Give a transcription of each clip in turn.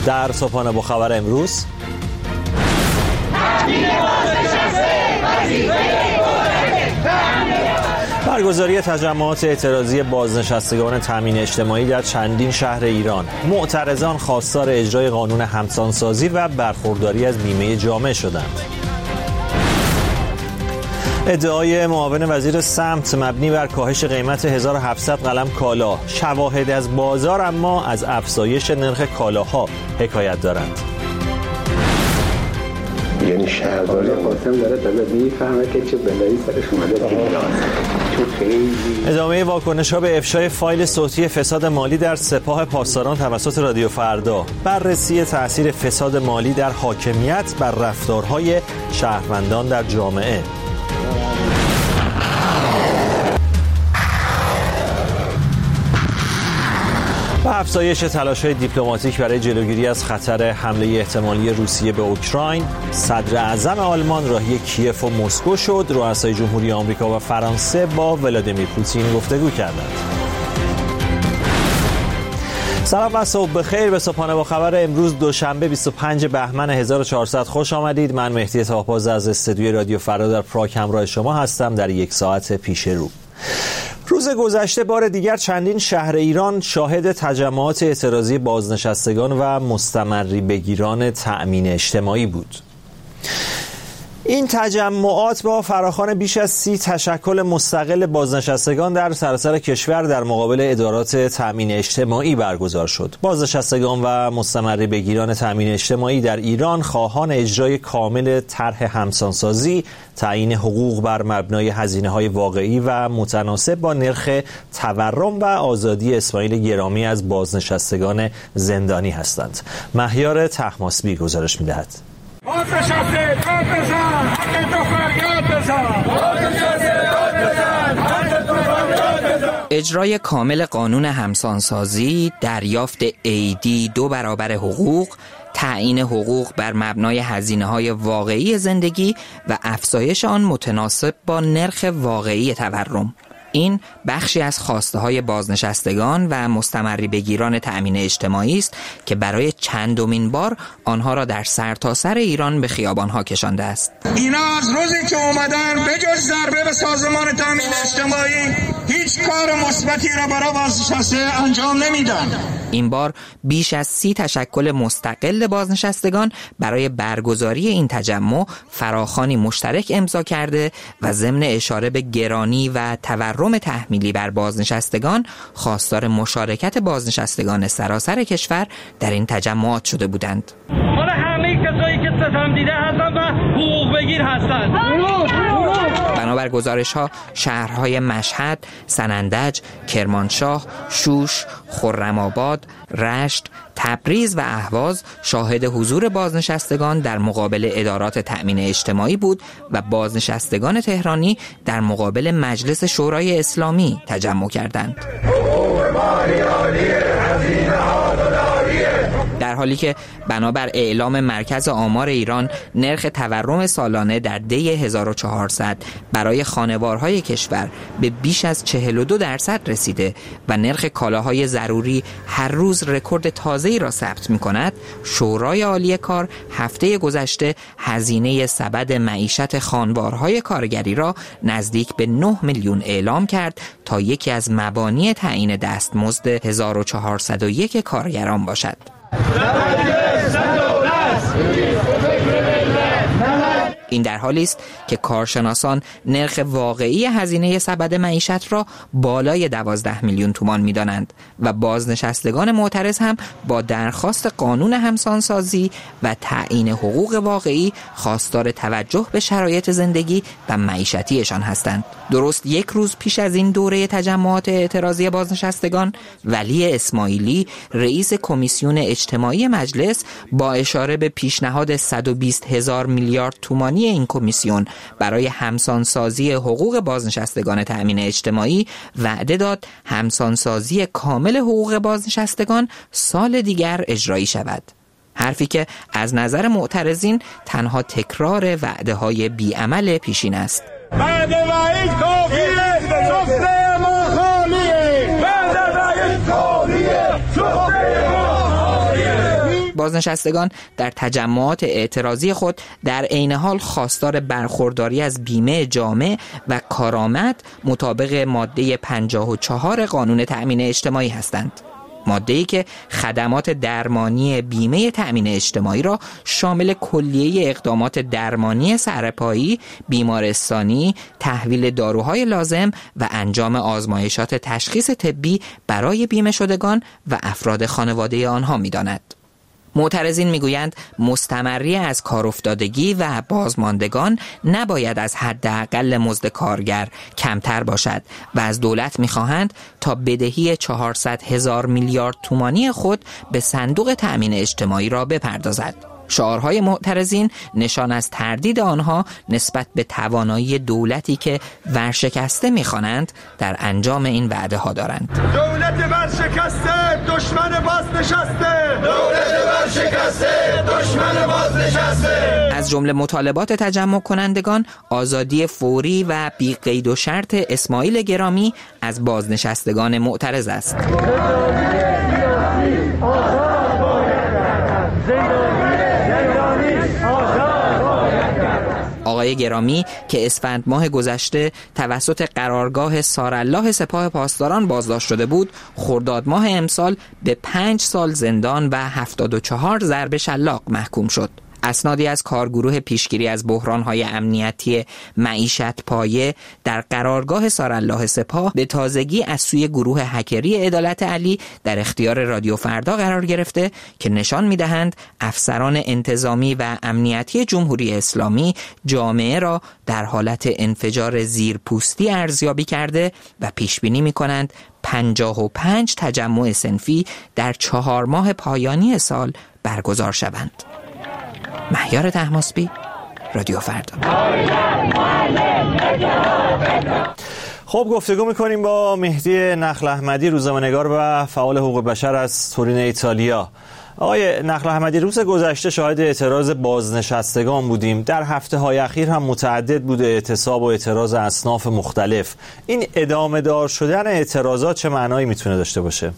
در صبحانه با خبر امروز برگزاری تجمعات اعتراضی بازنشستگان تامین اجتماعی در چندین شهر ایران. معترضان خواستار اجرای قانون همسانسازی و برخورداری از بیمه جامعه شدند. ادعای معاون وزیر سمت مبنی بر کاهش قیمت 1700 قلم کالا. شواهد از بازار اما از افزایش نرخ کالاها حکایت دارند. یعنی شهرداری قاسم داره تازه میفهمه که چه بلایی سرش اومده. ادامه واکنش‌ها به افشای فایل صوتی فساد مالی در سپاه پاسداران توسط رادیو فردا. بررسی تأثیر فساد مالی در حاکمیت بر رفتارهای شهروندان در جامعه. و افزایش تلاش‌های دیپلماتیک برای جلوگیری از خطر حمله احتمالی روسیه به اوکراین. صدر اعظم آلمان راهی کیف و مسکو شد. رؤسای جمهوری آمریکا و فرانسه با ولادیمیر پوتین گفتگو کردند. سلام و صبح بخیر. به صبحانه با خبر امروز دوشنبه 25 بهمن 1400 خوش آمدید. من مهدی طاه‌پاز از استودیوی رادیو فردا در پراگ همراه شما هستم در یک ساعت پیش رو. روز گذشته بار دیگر چندین شهر ایران شاهد تجمعات اعتراضی بازنشستگان و مستمری بگیران تأمین اجتماعی بود. این تجمعات با فراخوان بیش از 30 تشکل مستقل بازنشستگان در سراسر کشور در مقابل ادارات تأمین اجتماعی برگزار شد. بازنشستگان و مستمری بگیران تأمین اجتماعی در ایران خواهان اجرای کامل طرح همسانسازی، تعیین حقوق بر مبنای هزینه‌های واقعی و متناسب با نرخ تورم و آزادی اسماعیل گرامی از بازنشستگان زندانی هستند. مهیار طهماسبی گزارش می‌دهد. اجرای کامل قانون همسانسازی، دریافت عیدی 2 برابر حقوق، تعیین حقوق بر مبنای هزینه‌های واقعی زندگی و افزایش آن متناسب با نرخ واقعی تورم. این بخشی از خواسته‌های بازنشستگان و مستمری بگیران تأمین اجتماعی است که برای چندمین بار آنها را در سرتاسر ایران به خیابان‌ها کشانده است. اینا از روزی که اومدن بجز ضربه به سازمان تأمین اجتماعی هیچ کار مثبتی را برای بازنشسته انجام نمیدن. این بار بیش از 30 تشکل مستقل بازنشستگان برای برگزاری این تجمع فراخوانی مشترک امضا کرده و ضمن اشاره به گرانی و تورم تحمیلی بر بازنشستگان خواستار مشارکت بازنشستگان سراسر کشور در این تجمعات شده بودند. مال همه کسایی که ستم دیده هستن و حقوق بگیر هستن. بنابر گزارش‌ها شهرهای مشهد، سنندج، کرمانشاه، شوش، خرم‌آباد، رشت، تبریز و اهواز شاهد حضور بازنشستگان در مقابل ادارات تأمین اجتماعی بود و بازنشستگان تهرانی در مقابل مجلس شورای اسلامی تجمع کردند. در حالی که بنابر اعلام مرکز آمار ایران نرخ تورم سالانه در دی 1400 برای خانوارهای کشور به بیش از 42% رسیده و نرخ کالاهای ضروری هر روز رکورد تازه‌ای را ثبت می‌کند، شورای عالی کار هفته گذشته هزینه سبد معیشت خانوارهای کارگری را نزدیک به 9 میلیون اعلام کرد تا یکی از مبانی تعیین دستمزد 1401 کارگران باشد. این در حالی است که کارشناسان نرخ واقعی هزینه سبد معیشت را بالای 12 میلیون تومان می‌دانند و بازنشستگان معترض هم با درخواست قانون همسانسازی و تعیین حقوق واقعی خواستار توجه به شرایط زندگی و معیشتیشان هستند. درست یک روز پیش از این دوره تجمعات اعتراضی بازنشستگان، ولی اسماعیلی رئیس کمیسیون اجتماعی مجلس با اشاره به پیشنهاد 120,000 میلیارد تومانی این کمیسیون برای همسانسازی حقوق بازنشستگان تأمین اجتماعی وعده داد همسانسازی کامل حقوق بازنشستگان سال دیگر اجرایی شود. حرفی که از نظر معترضین تنها تکرار وعده‌های بیعمل پیشین است. بعد وعید کافیه، سفره ما خالیه. بعد وعید کافیه، سفره ما خالیه. بازنشستگان در تجمعات اعتراضی خود در عین حال خواستار برخورداری از بیمه جامع و کارآمد مطابق ماده 54 قانون تأمین اجتماعی هستند. ماده‌ای که خدمات درمانی بیمه تأمین اجتماعی را شامل کلیه اقدامات درمانی سرپایی، بیمارستانی، تحویل داروهای لازم و انجام آزمایشات تشخیص طبی برای بیمه شدگان و افراد خانواده آنها می‌داند. معترضین میگویند مستمری از کار افتادگی و بازماندگان نباید از حداقل مزد کارگر کمتر باشد و از دولت میخواهند تا بدهی 400,000 میلیارد تومانی خود به صندوق تأمین اجتماعی را بپردازد. شعارهای معترضین نشان از تردید آنها نسبت به توانایی دولتی که ورشکسته می‌خوانند در انجام این وعده ها دارند. دولت ورشکسته، دشمن بازنشسته. دولت ورشکسته، دشمن بازنشسته. از جمله مطالبات تجمع کنندگان آزادی فوری و بی قید و شرط اسماعیل گرامی از بازنشستگان معترض است. آقای گرامی که اسفند ماه گذشته توسط قرارگاه سارالله سپاه پاسداران بازداشت شده بود، خرداد ماه امسال به 5 سال زندان و 74 ضرب شلاق محکوم شد. اسنادی از کارگروه پیشگیری از بحران‌های امنیتی معیشت پایه در قرارگاه سارالله سپاه به تازگی از سوی گروه هکری عدالت علی در اختیار رادیو فردا قرار گرفته که نشان می‌دهند افسران انتظامی و امنیتی جمهوری اسلامی جامعه را در حالت انفجار زیرپوستی ارزیابی کرده و پیش‌بینی می‌کنند 55 تجمع صنفی در 4 ماه پایانی سال برگزار شوند. مهیار طهماسبی، رادیو فردا. خب گفتگو میکنیم با مهدی نخل احمدی، روزنامه‌نگار و فعال حقوق بشر از تورین ایتالیا. آقای نخل احمدی، روز گذشته شاهد اعتراض بازنشستگان بودیم. در هفته‌های اخیر هم متعدد بوده اعتصاب و اعتراض اصناف مختلف. این ادامه دار شدن اعتراضات چه معنایی میتونه داشته باشه؟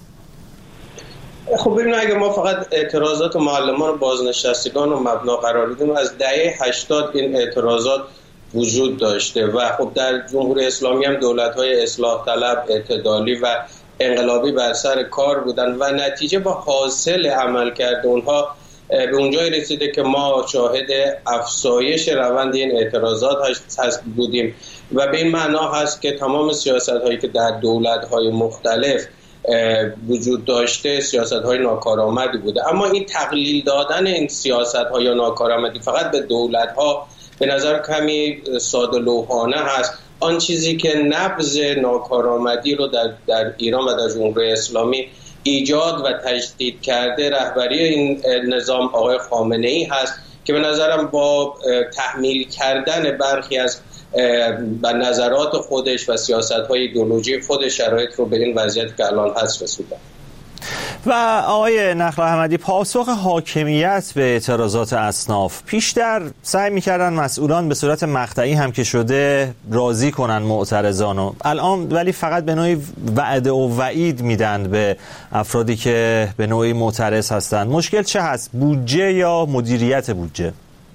خب ببینید، اگه ما فقط اعتراضات معلمان و بازنشستگان رو مبنا قرار بدیم، از دهه 80 این اعتراضات وجود داشته و خب در جمهوری اسلامی هم دولت‌های اصلاح طلب، اعتدالی و انقلابی بر سر کار بودن و نتیجه با حاصل عملکرد اونها به اونجایی رسیده که ما شاهد افزایش روند این اعتراضات هست بودیم و به این معنا هست که تمام سیاست‌هایی که در دولت‌های مختلف وجود داشته سیاست‌های ناکارآمدی بوده. اما این تقلیل دادن این سیاست‌ها یا ناکارآمدی فقط به دولت‌ها به نظر کمی ساده‌لوحانه هست. آن چیزی که نبض ناکارآمدی رو در ایران و در جمهوری اسلامی ایجاد و تجدید کرده رهبری این نظام آقای خامنه‌ای هست که به نظرم با تحمیل کردن برخی از و نظرات خودش و سیاست‌های ایدئولوژی خودش شرایط رو به این وضعیت که الان هست رسونده. و آقای نخل احمدی، پاسخ حاکمیت به اعتراضات اصناف، پیشتر سعی می‌کردن مسئولان به صورت مقطعی هم که شده راضی کنن معترضانو، الان ولی فقط به نوعی وعده و وعید میدن به افرادی که به نوعی معترض هستند. مشکل چه هست؟ بودجه یا مدیریت بودجه؟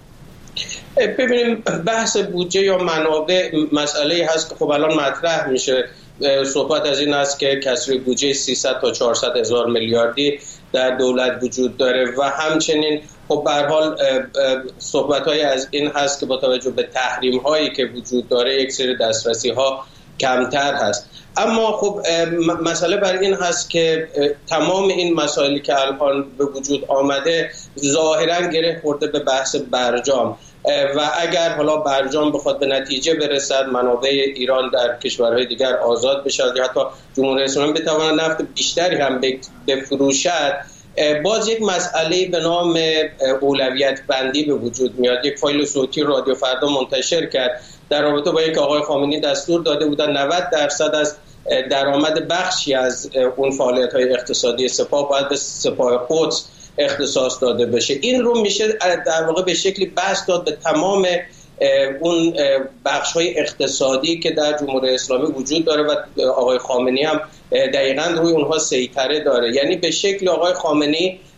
ببینیم، بحث بودجه یا منابع مسئله هست که خب الان مطرح میشه. صحبت از این است که کسری بودجه 300 تا 400 هزار میلیاردی در دولت وجود داره و همچنین خب به هر حال صحبت‌های از این هست که با توجه به تحریم‌هایی که وجود داره یک سری دسترسی‌ها کمتر هست. اما خب مسئله بر این هست که تمام این مسائلی که الان به وجود آمده ظاهراً گره خورده به بحث برجام و اگر حالا برجام بخواد به نتیجه برسد، منابع ایران در کشورهای دیگر آزاد بشه یا حتی جمهوری اسلامی بتواند نفت بیشتری هم بفروشد، باز یک مسئله به نام اولویت بندی به وجود میاد. یک فایل صوتی رادیو فردا منتشر کرد در رابطه با اینکه آقای خامنه‌ای دستور داده بودن 90% از درآمد بخشی از اون فعالیت‌های اقتصادی سپاه باید به سپاه قدس اختصاص داده بشه. این رو میشه در واقع به شکلی بس داد به تمام اون بخش‌های اقتصادی که در جمهوری اسلامی وجود داره و آقای خامنه‌ای هم دقیقاً روی اونها سیطره داره. یعنی به شکلی آقای خامنه‌ای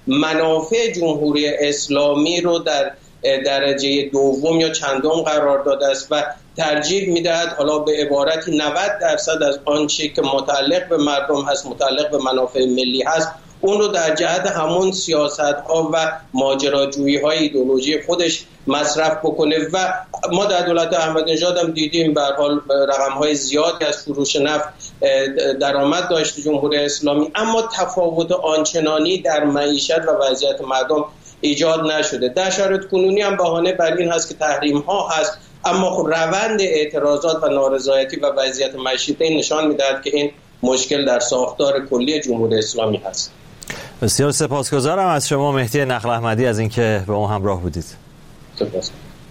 منافع جمهوری اسلامی رو در درجه دوم یا چندم قرار داده است و ترجیح میدهد حالا به عبارتی 90% از آنچه که متعلق به مردم هست، متعلق به منافع ملی هست، اون رو در جهت همون سیاست‌ها و ماجراجویی‌های ایدئولوژی خودش مصرف بکنه. و ما در دولت احمدی نژاد هم دیدیم به هر حال رقم‌های زیادی از فروش نفت درآمد داشت جمهوری اسلامی، اما تفاوت آنچنانی در معیشت و وضعیت مردم ایجاد نشده. در شرایط کنونی هم بهانه بر این هست که تحریم‌ها هست، اما خب روند اعتراضات و نارضایتی و وضعیت معیشتی نشان می‌دهد که این مشکل در ساختار کلی جمهوری اسلامی هست. بسیار سپاسگزارم از شما مهدی نخل احمدی از اینکه با ما همراه بودید. سپاس.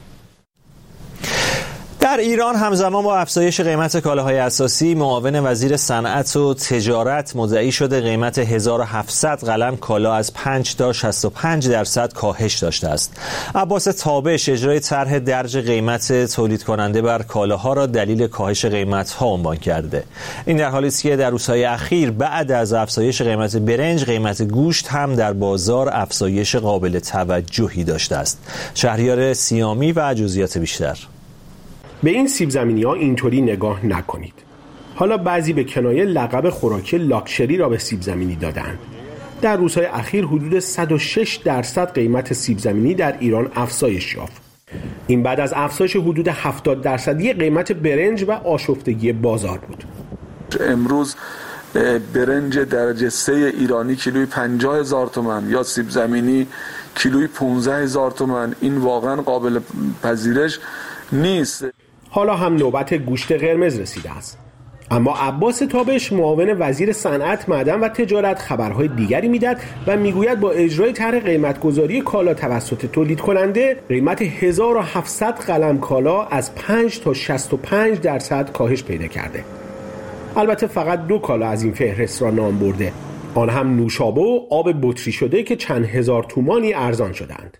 در ایران همزمان با افزایش قیمت کالاهای اساسی، معاون وزیر صنعت و تجارت مدعی شده قیمت 1700 قلم کالا از 5 تا 65% کاهش داشته است. عباس تابش اجرای طرح درج قیمت تولید کننده بر کالاها را دلیل کاهش قیمت‌ها عنوان کرده. این در حالی است که در روزهای اخیر بعد از افزایش قیمت برنج، قیمت گوشت هم در بازار افزایش قابل توجهی داشته است. شهریار سیامی و جزئیات بیشتر. به این سیب زمینی ها اینطوری نگاه نکنید. حالا بعضی به کنایه لقب خوراکی لاکچری را به سیب زمینی دادند. در روزهای اخیر حدود 106% قیمت سیب زمینی در ایران افزایش یافت. این بعد از افزایش حدود 70% قیمت برنج و آشفتگی بازار بود. امروز برنج درجه 3 ایرانی کیلوی 50,000 تومان یا سیب زمینی کیلوی 15,000 تومان، این واقعا قابل پذیرش نیست. حالا هم نوبت گوشت قرمز رسیده است. اما عباس تابش معاون وزیر صنعت، معدن و تجارت خبرهای دیگری میداد و میگوید با اجرای طرح قیمتگذاری کالا توسط تولید کننده، قیمت 1700 قلم کالا از 5 تا 65% کاهش پیدا کرده. البته فقط 2 کالا از این فهرست را نام برده، آن هم نوشابه و آب بطری شده که چند هزار تومانی ارزان شدند.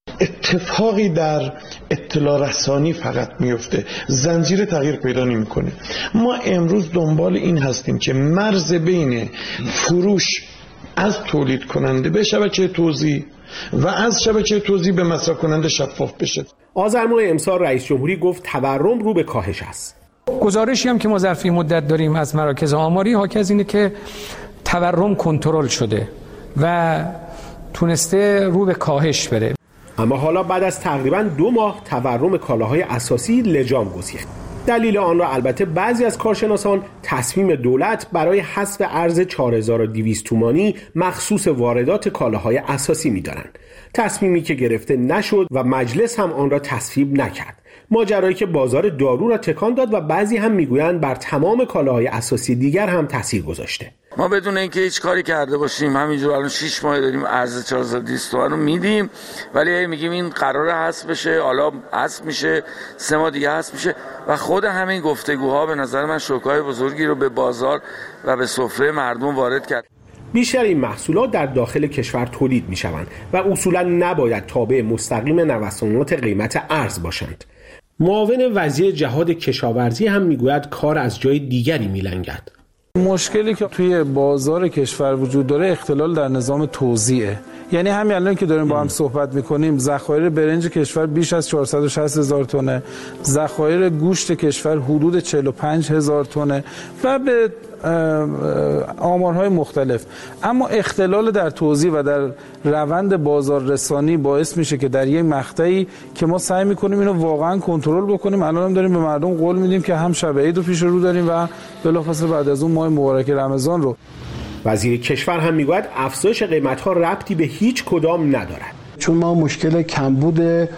اتفاقی در اطلاع رسانی فقط میفته، زنجیره تغییر پیدا نمیکنه. ما امروز دنبال این هستیم که مرز بین فروش از تولید کننده به شبکه توزیع و از شبکه توزیع به مصرف کننده شفاف بشه. آذر ماه امسال رئیس جمهوری گفت تورم رو به کاهش است. گزارشی هم که ما ظرف مدت داریم از مراکز آماری حاکی از اینه که تورم کنترل شده و تونسته رو به کاهش بره. اما حالا بعد از تقریباً 2 ماه تورم کالاهای اساسی لجام گسیخت. دلیل آن را البته بعضی از کارشناسان تصمیم دولت برای حذف ارز 4200 تومانی مخصوص واردات کالاهای اساسی می‌دانند. تصمیمی که گرفته نشد و مجلس هم آن را تصویب نکرد. ماجرایی که بازار دارو را تکان داد و بعضی هم میگویند بر تمام کالاهای اساسی دیگر هم تاثیر گذاشته. ما بدون اینکه هیچ کاری کرده باشیم همینجور الان 6 ماه داریم ارز 4200 تومان رو میدیم، ولی میگیم این قراره حذف بشه، حالا حذف میشه، 3 ماه دیگه حذف میشه و خود همین گفتگوها به نظر من شوکای بزرگی رو به بازار و به سفره مردم وارد کرد. بیشتر این محصولات در داخل کشور تولید میشوند و اصولا نباید تابع مستقیم نوسانات قیمت ارز باشند. معاون وزیر جهاد کشاورزی هم میگوید کار از جای دیگری میلنگد. مشکلی که توی بازار کشور وجود داره اختلال در نظام توزیعه. یعنی همین الان که داریم با هم صحبت میکنیم ذخایر برنج کشور بیش از 460,000 تنه، ذخایر گوشت کشور حدود 45,000 تنه و به آمارهای مختلف. اما اختلال در توزیع و در روند بازار رسانی باعث میشه که در یک مقطعی که ما سعی میکنیم اینو واقعا کنترل بکنیم، الان هم داریم به مردم قول میدیم که هم شب عید رو پیش رو داریم و بلافاصله بعد از اون ماه مبارک رمضان رو. وزیر کشور هم میگوید افزایش قیمت‌ها ربطی به هیچ کدام ندارد. چون ما مشکل کمبود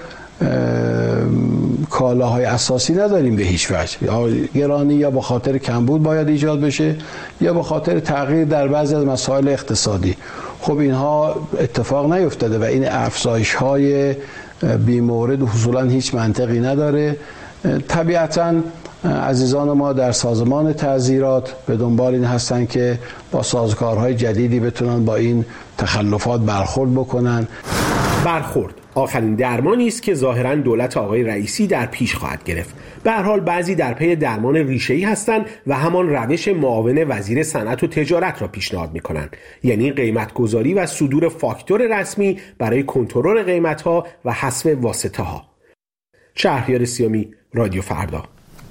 کالاهای اساسی نداریم به هیچ وجه. گرانی یا به خاطر کمبود باید ایجاد بشه یا به خاطر تغییر در بعضی از مسائل اقتصادی. خب اینها اتفاق نیفتاده و این افزایش‌های بی‌مورد اصولاً هیچ منطقی نداره. طبیعتاً عزیزان ما در سازمان تعزیرات به دنبال این هستن که با سازوکارهای جدیدی بتونن با این تخلفات برخورد بکنن. برخورد آخرین درمانی است که ظاهراً دولت آقای رئیسی در پیش خواهد گرفت. به هر حال بعضی در پی درمان ریشه‌ای هستند و همان روش معاون وزیر صنعت و تجارت را پیشنهاد می‌کنند، یعنی قیمت‌گذاری و صدور فاکتور رسمی برای کنترل قیمت‌ها و حذف واسطه‌ها. شهریار سیامی، رادیو فردا.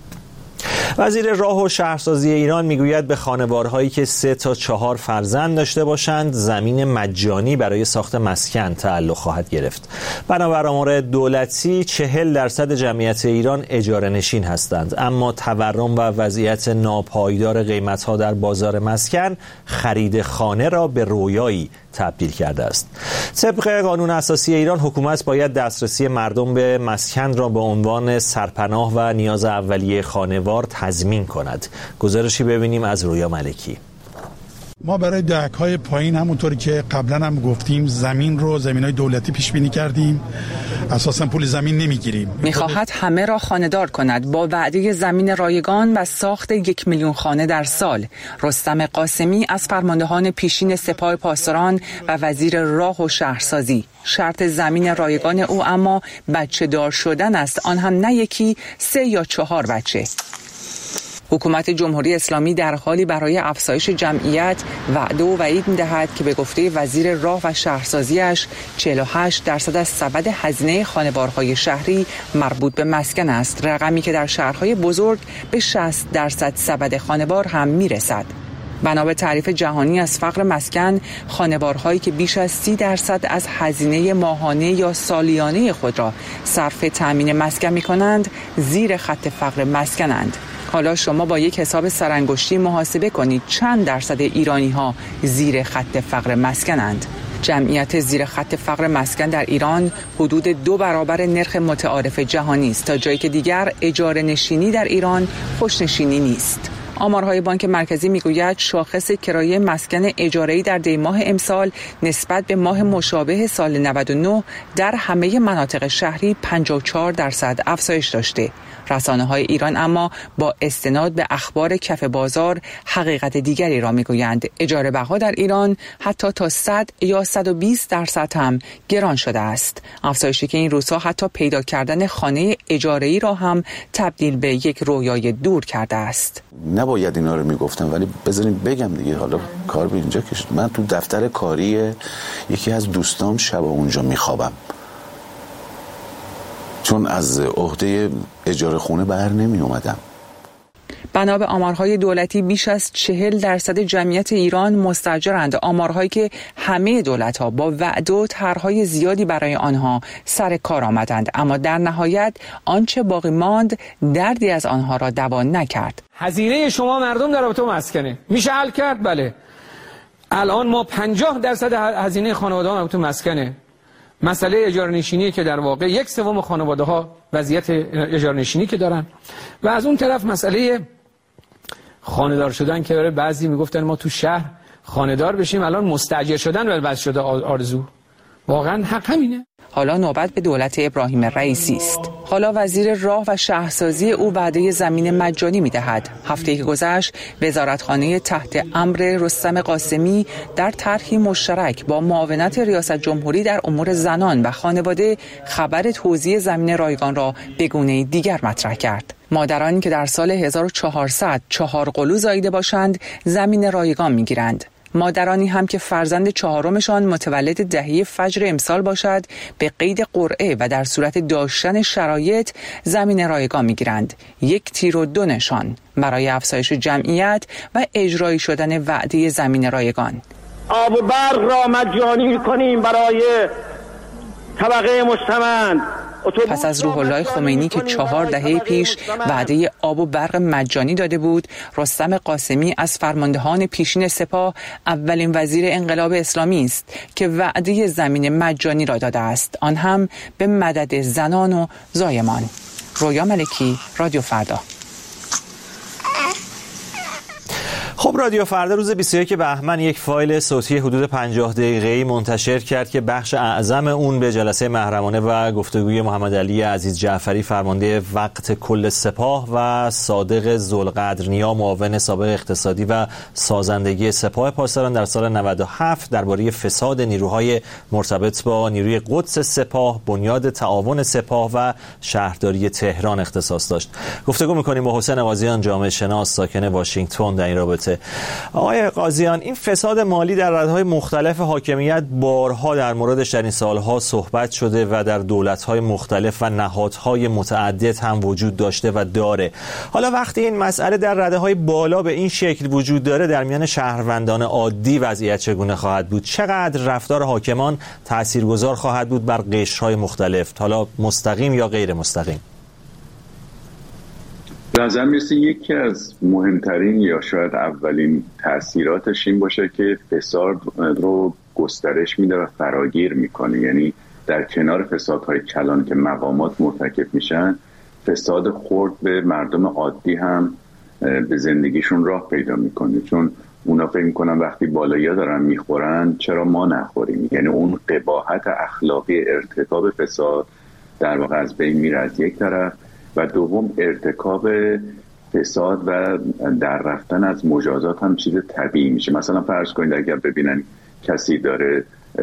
وزیر راه و شهرسازی ایران میگوید به خانوارهایی که 3 تا 4 فرزند داشته باشند زمین مجانی برای ساخت مسکن تعلق خواهد گرفت. بنابر آمار دولتی 40% جمعیت ایران اجاره نشین هستند، اما تورم و وضعیت ناپایدار قیمت‌ها در بازار مسکن خرید خانه را به رویایی تبدیل کرده است. طبق قانون اساسی ایران حکومت باید دسترسی مردم به مسکن را به عنوان سرپناه و نیاز اولیه خانوار تضمین کند. گزارشی ببینیم از رویا ملکی. ما برای دهک‌های پایین همونطوری که قبلا هم گفتیم زمین‌های دولتی پیش بینی کردیم، اساساً پول زمین نمیگیریم. می‌خواهد همه را خانه‌دار کند با وعده زمین رایگان و ساخت 1 میلیون خانه در سال. رستم قاسمی از فرماندهان پیشین سپاه پاسداران و وزیر راه و شهرسازی. شرط زمین رایگان او اما بچه دار شدن است، آن هم نه یکی، 3 یا 4 بچه. حکومت جمهوری اسلامی در حالی برای افزایش جمعیت وعده و وعید می‌دهد که به گفته وزیر راه و شهرسازیش 48% از سبد هزینه خانوارهای شهری مربوط به مسکن است، رقمی که در شهرهای بزرگ به 60% سبد خانوار هم میرسد. بنا به تعریف جهانی از فقر مسکن، خانوارهایی که بیش از 30% از هزینه ماهانه یا سالیانه خود را صرف تأمین مسکن می‌کنند، زیر خط فقر مسکنند. حالا شما با یک حساب سرانگشتی محاسبه کنید چند درصد ایرانی‌ها زیر خط فقر مسکنند. جمعیت زیر خط فقر مسکن در ایران حدود 2 برابر نرخ متعارف جهانی است، تا جایی که دیگر اجاره نشینی در ایران خوشنشینی نیست. آمارهای بانک مرکزی میگوید شاخص کرایه مسکن اجاره‌ای در دیماه امسال نسبت به ماه مشابه سال 99 در همه مناطق شهری 54% افزایش داشته. رسانه‌های ایران اما با استناد به اخبار کف بازار حقیقت دیگری را میگویند. اجاره بها در ایران حتی تا 100 یا 120% هم گران شده است. افزایشی که این روزها حتی پیدا کردن خانه اجاره‌ای را هم تبدیل به یک رویای دور کرده است. نباید اینا رو میگفتم، ولی بذارین بگم دیگه. حالا کار به اینجا کشید. من تو دفتر کاری یکی از دوستام شب اونجا میخوابم، چون از عهده اجاره خونه بر نمی اومدم. بنا به آمارهای دولتی بیش از 40% جمعیت ایران مستاجرند، آمارهایی که همه دولت‌ها با وعده و طرح‌های زیادی برای آنها سر کار آمدند، اما در نهایت آنچه باقی ماند دردی از آنها را دوا نکرد. هزینه شما مردم در رابطه با مسکنه میشه حل کرد؟ بله. الان ما 50% هزینه خانواده‌ها مربوط به مسکنه. مسئله اجاره نشینی که در واقع 1/3 خانواده‌ها وضعیت اجاره نشینی که دارن، و از اون طرف مسئله خانه‌دار شدن که برای بعضی میگفتن ما تو شهر خانه‌دار بشیم، الان مستاجر شدن و بعض شده آرزو. واقعا حق همینه. حالا نوبت به دولت ابراهیم رئیسی است. حالا وزیر راه و شهرسازی او وعده زمین مجانی می‌دهد. هفته که گذشت وزارتخانه تحت امر رستم قاسمی در طرحی مشترک با معاونت ریاست جمهوری در امور زنان و خانواده خبر توزیع زمین رایگان را به گونه دیگر مطرح کرد. مادرانی که در سال 1400 4 قلو زاییده باشند زمین رایگان می‌گیرند. مادرانی هم که فرزند 4مشان متولد دهه فجر امسال باشد به قید قرعه و در صورت داشتن شرایط زمین رایگان میگیرند. 1 تیر و 2 نشان برای افزایش جمعیت و اجرایی شدن وعده زمین رایگان. آب و برق را مجانی می‌کنیم برای طبقه مستمند. پس از روح الله خمینی که 4 دهه پیش وعده آب و برق مجانی داده بود، رستم قاسمی از فرماندهان پیشین سپاه اولین وزیر انقلاب اسلامی است که وعده زمین مجانی را داده است، آن هم به مدد زنان و زایمان. رویا ملکی، رادیو فردا. خب رادیو فردا روز 21 بهمن یک فایل صوتی حدود 50 دقیقه‌ای منتشر کرد که بخش اعظم اون به جلسه محرمانه و گفتگوی محمد علی عزیز جعفری فرمانده وقت کل سپاه و صادق ذوالقدرنیا معاون سابق اقتصادی و سازندگی سپاه پاسداران در سال 97 درباره فساد نیروهای مرتبط با نیروی قدس سپاه، بنیاد تعاون سپاه و شهرداری تهران اختصاص داشت. گفتگو می‌کنیم با حسین قاضیان، جامعه شناس ساکن واشنگتن در این رابطه. آقای قاضیان، این فساد مالی در رده‌های مختلف حاکمیت بارها در موردش در این سالها صحبت شده و در دولت‌های مختلف و نهادهای متعدد هم وجود داشته و داره. حالا وقتی این مسئله در رده‌های بالا به این شکل وجود داره، در میان شهروندان عادی وضعیت چگونه خواهد بود؟ چقدر رفتار حاکمان تاثیرگذار خواهد بود بر قشرهای مختلف، حالا مستقیم یا غیر مستقیم؟ به نظر میرسه یکی از مهمترین یا شاید اولین تأثیراتش این باشه که فساد رو گسترش میده و فراگیر میکنه. یعنی در کنار فسادهای کلان که مقامات مرتکب میشن، فساد خرد به مردم عادی هم به زندگیشون راه پیدا میکنه، چون اونا فکر میکنن وقتی بالایی‌ها دارن میخورن چرا ما نخوریم. یعنی اون قباحت اخلاقی ارتکاب فساد در واقع از بین میره از یک طرف، و دوم ارتکاب فساد و در رفتن از مجازات هم چیز طبیعی میشه. مثلا فرض کنید اگر ببینن کسی داره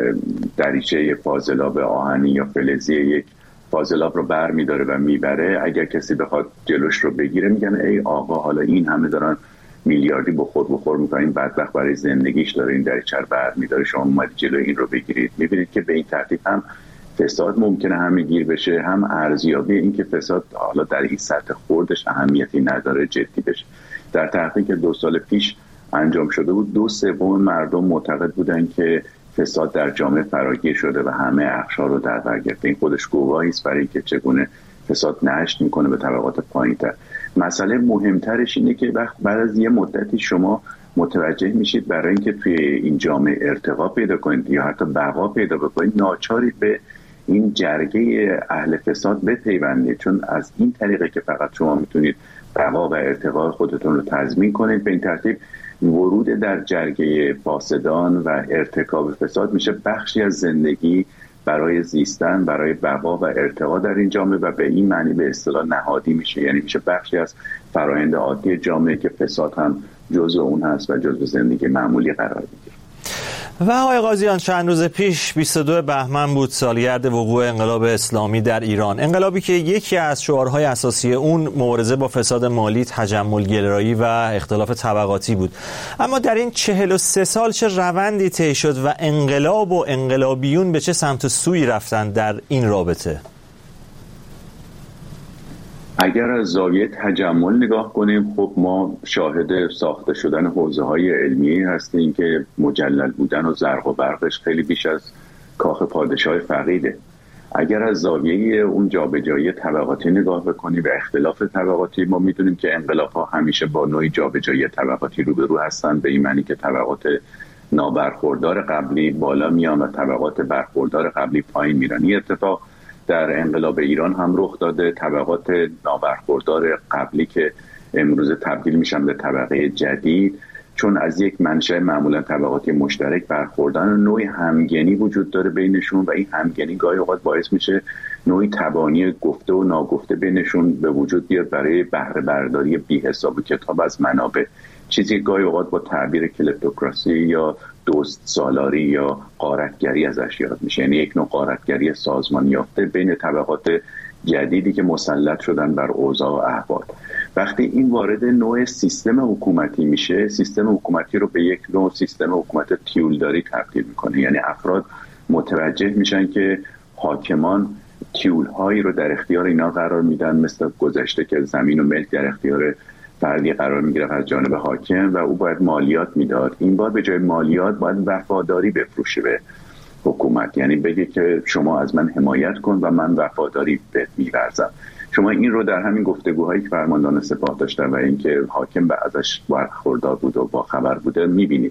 دریچه فاضلاب آهنی یا فلزی یک فاضلاب رو بر میداره و میبره، اگر کسی بخواد جلوش رو بگیره میگن ای آقا حالا این همه دارن میلیاردی بخور میکنن، این بدبخت برای زندگیش داره این دریچه رو بر میداره، شما اومدید جلوی این رو بگیرید. میبینید که به این ترتیب هم فساد ممکنه همه گیر بشه، هم ارزیابی این که فساد حالا در این سطح خوردش اهمیتی نداره جدی بشه. در تحقیقی که 2 سال پیش انجام شده بود، 2/3 مردم معتقد بودن که فساد در جامعه فراگیر شده و همه اقشار رو در بر گرفته. این خودش گواهی است برای اینکه چگونه فساد نشت میکنه به طبقات پایین‌تر. مسئله مهمترش اینه که بعد از یه مدتی شما متوجه میشید برای اینکه توی این جامعه ارتقا پیدا کنید یا حتی بقا پیدا بکنید، ناچارید به این جرگه اهل فساد بپیوندید، چون از این طریقه که فقط شما میتونید بقا و ارتقا خودتون رو تضمین کنید. به این ترتیب ورود در جرگه فاسدان و ارتکاب فساد میشه بخشی از زندگی برای زیستن، برای بقا و ارتقا در این جامعه، و به این معنی به اصطلاح نهادی میشه. یعنی میشه بخشی از فرآیند عادی جامعه که فساد هم جزء اون هست و جزء زندگی معمولی قرار میگیره. و آقای قاضیان، چند روز پیش 22 بهمن بود سالگرد وقوع انقلاب اسلامی در ایران، انقلابی که یکی از شعارهای اساسی اون مبارزه با فساد مالی، تجمل گرایی و اختلاف طبقاتی بود. اما در این 43 سال چه روندی طی شد و انقلاب و انقلابیون به چه سمت و سوی رفتن در این رابطه؟ اگر از زاویه تجمل نگاه کنیم، خب ما شاهد ساخته شدن حوزه‌های علمی هستیم که مجلل بودن و زرق و برقش خیلی بیش از کاخ پادشاه فقیده. اگر از زاویه اون جابجایی طبقاتی نگاه بکنیم و اختلاف طبقاتی، ما میدونیم که انقلاب‌ها همیشه با نوعی جابجایی طبقاتی روبرو هستن، به این معنی که طبقات نابرخوردار قبلی بالا میان و طبقات برخوردار قبلی پایین میرن. این اتفاق در انقلاب ایران هم رخ داده. طبقات نابرخوردار قبلی که امروز تبدیل میشن به طبقه جدید، چون از یک منشأ معمولا طبقاتی مشترک برخوردن و نوعی همگنی وجود داره بینشون، و این همگنی گاهی اوقات باعث میشه نوعی تبانی گفته و ناگفته بینشون به وجود بیاد برای بهره برداری بی حساب و کتاب از منابع، چیزی گاهی اوقات با تعبیر کلپتوکراسی یا دوست سالاری یا غارتگری ازش یاد میشه. یعنی یک نوع غارتگری سازمان یافته بین طبقات جدیدی که مسلط شدن بر اوضاع و احوال. وقتی این وارد نوع سیستم حکومتی میشه، سیستم حکومتی رو به یک نوع سیستم حکومت تیولداری تبدیل میکنه. یعنی افراد متوجه میشن که حاکمان تیولهایی رو در اختیار اینا قرار میدن، مثل گذشته که زمین و ملک در اختیار فردی قرار میگیره از جانب حاکم و او باید مالیات میداد. این بار به جای مالیات باید وفاداری بفروشه به حکومت، یعنی بگه که شما از من حمایت کن و من وفاداری بهت می‌ورزم. شما این رو در همین گفتگوهایی که فرماندهان سپاه داشتن و اینکه حاکم به ازش برخوردار بود و با خبر بوده میبینید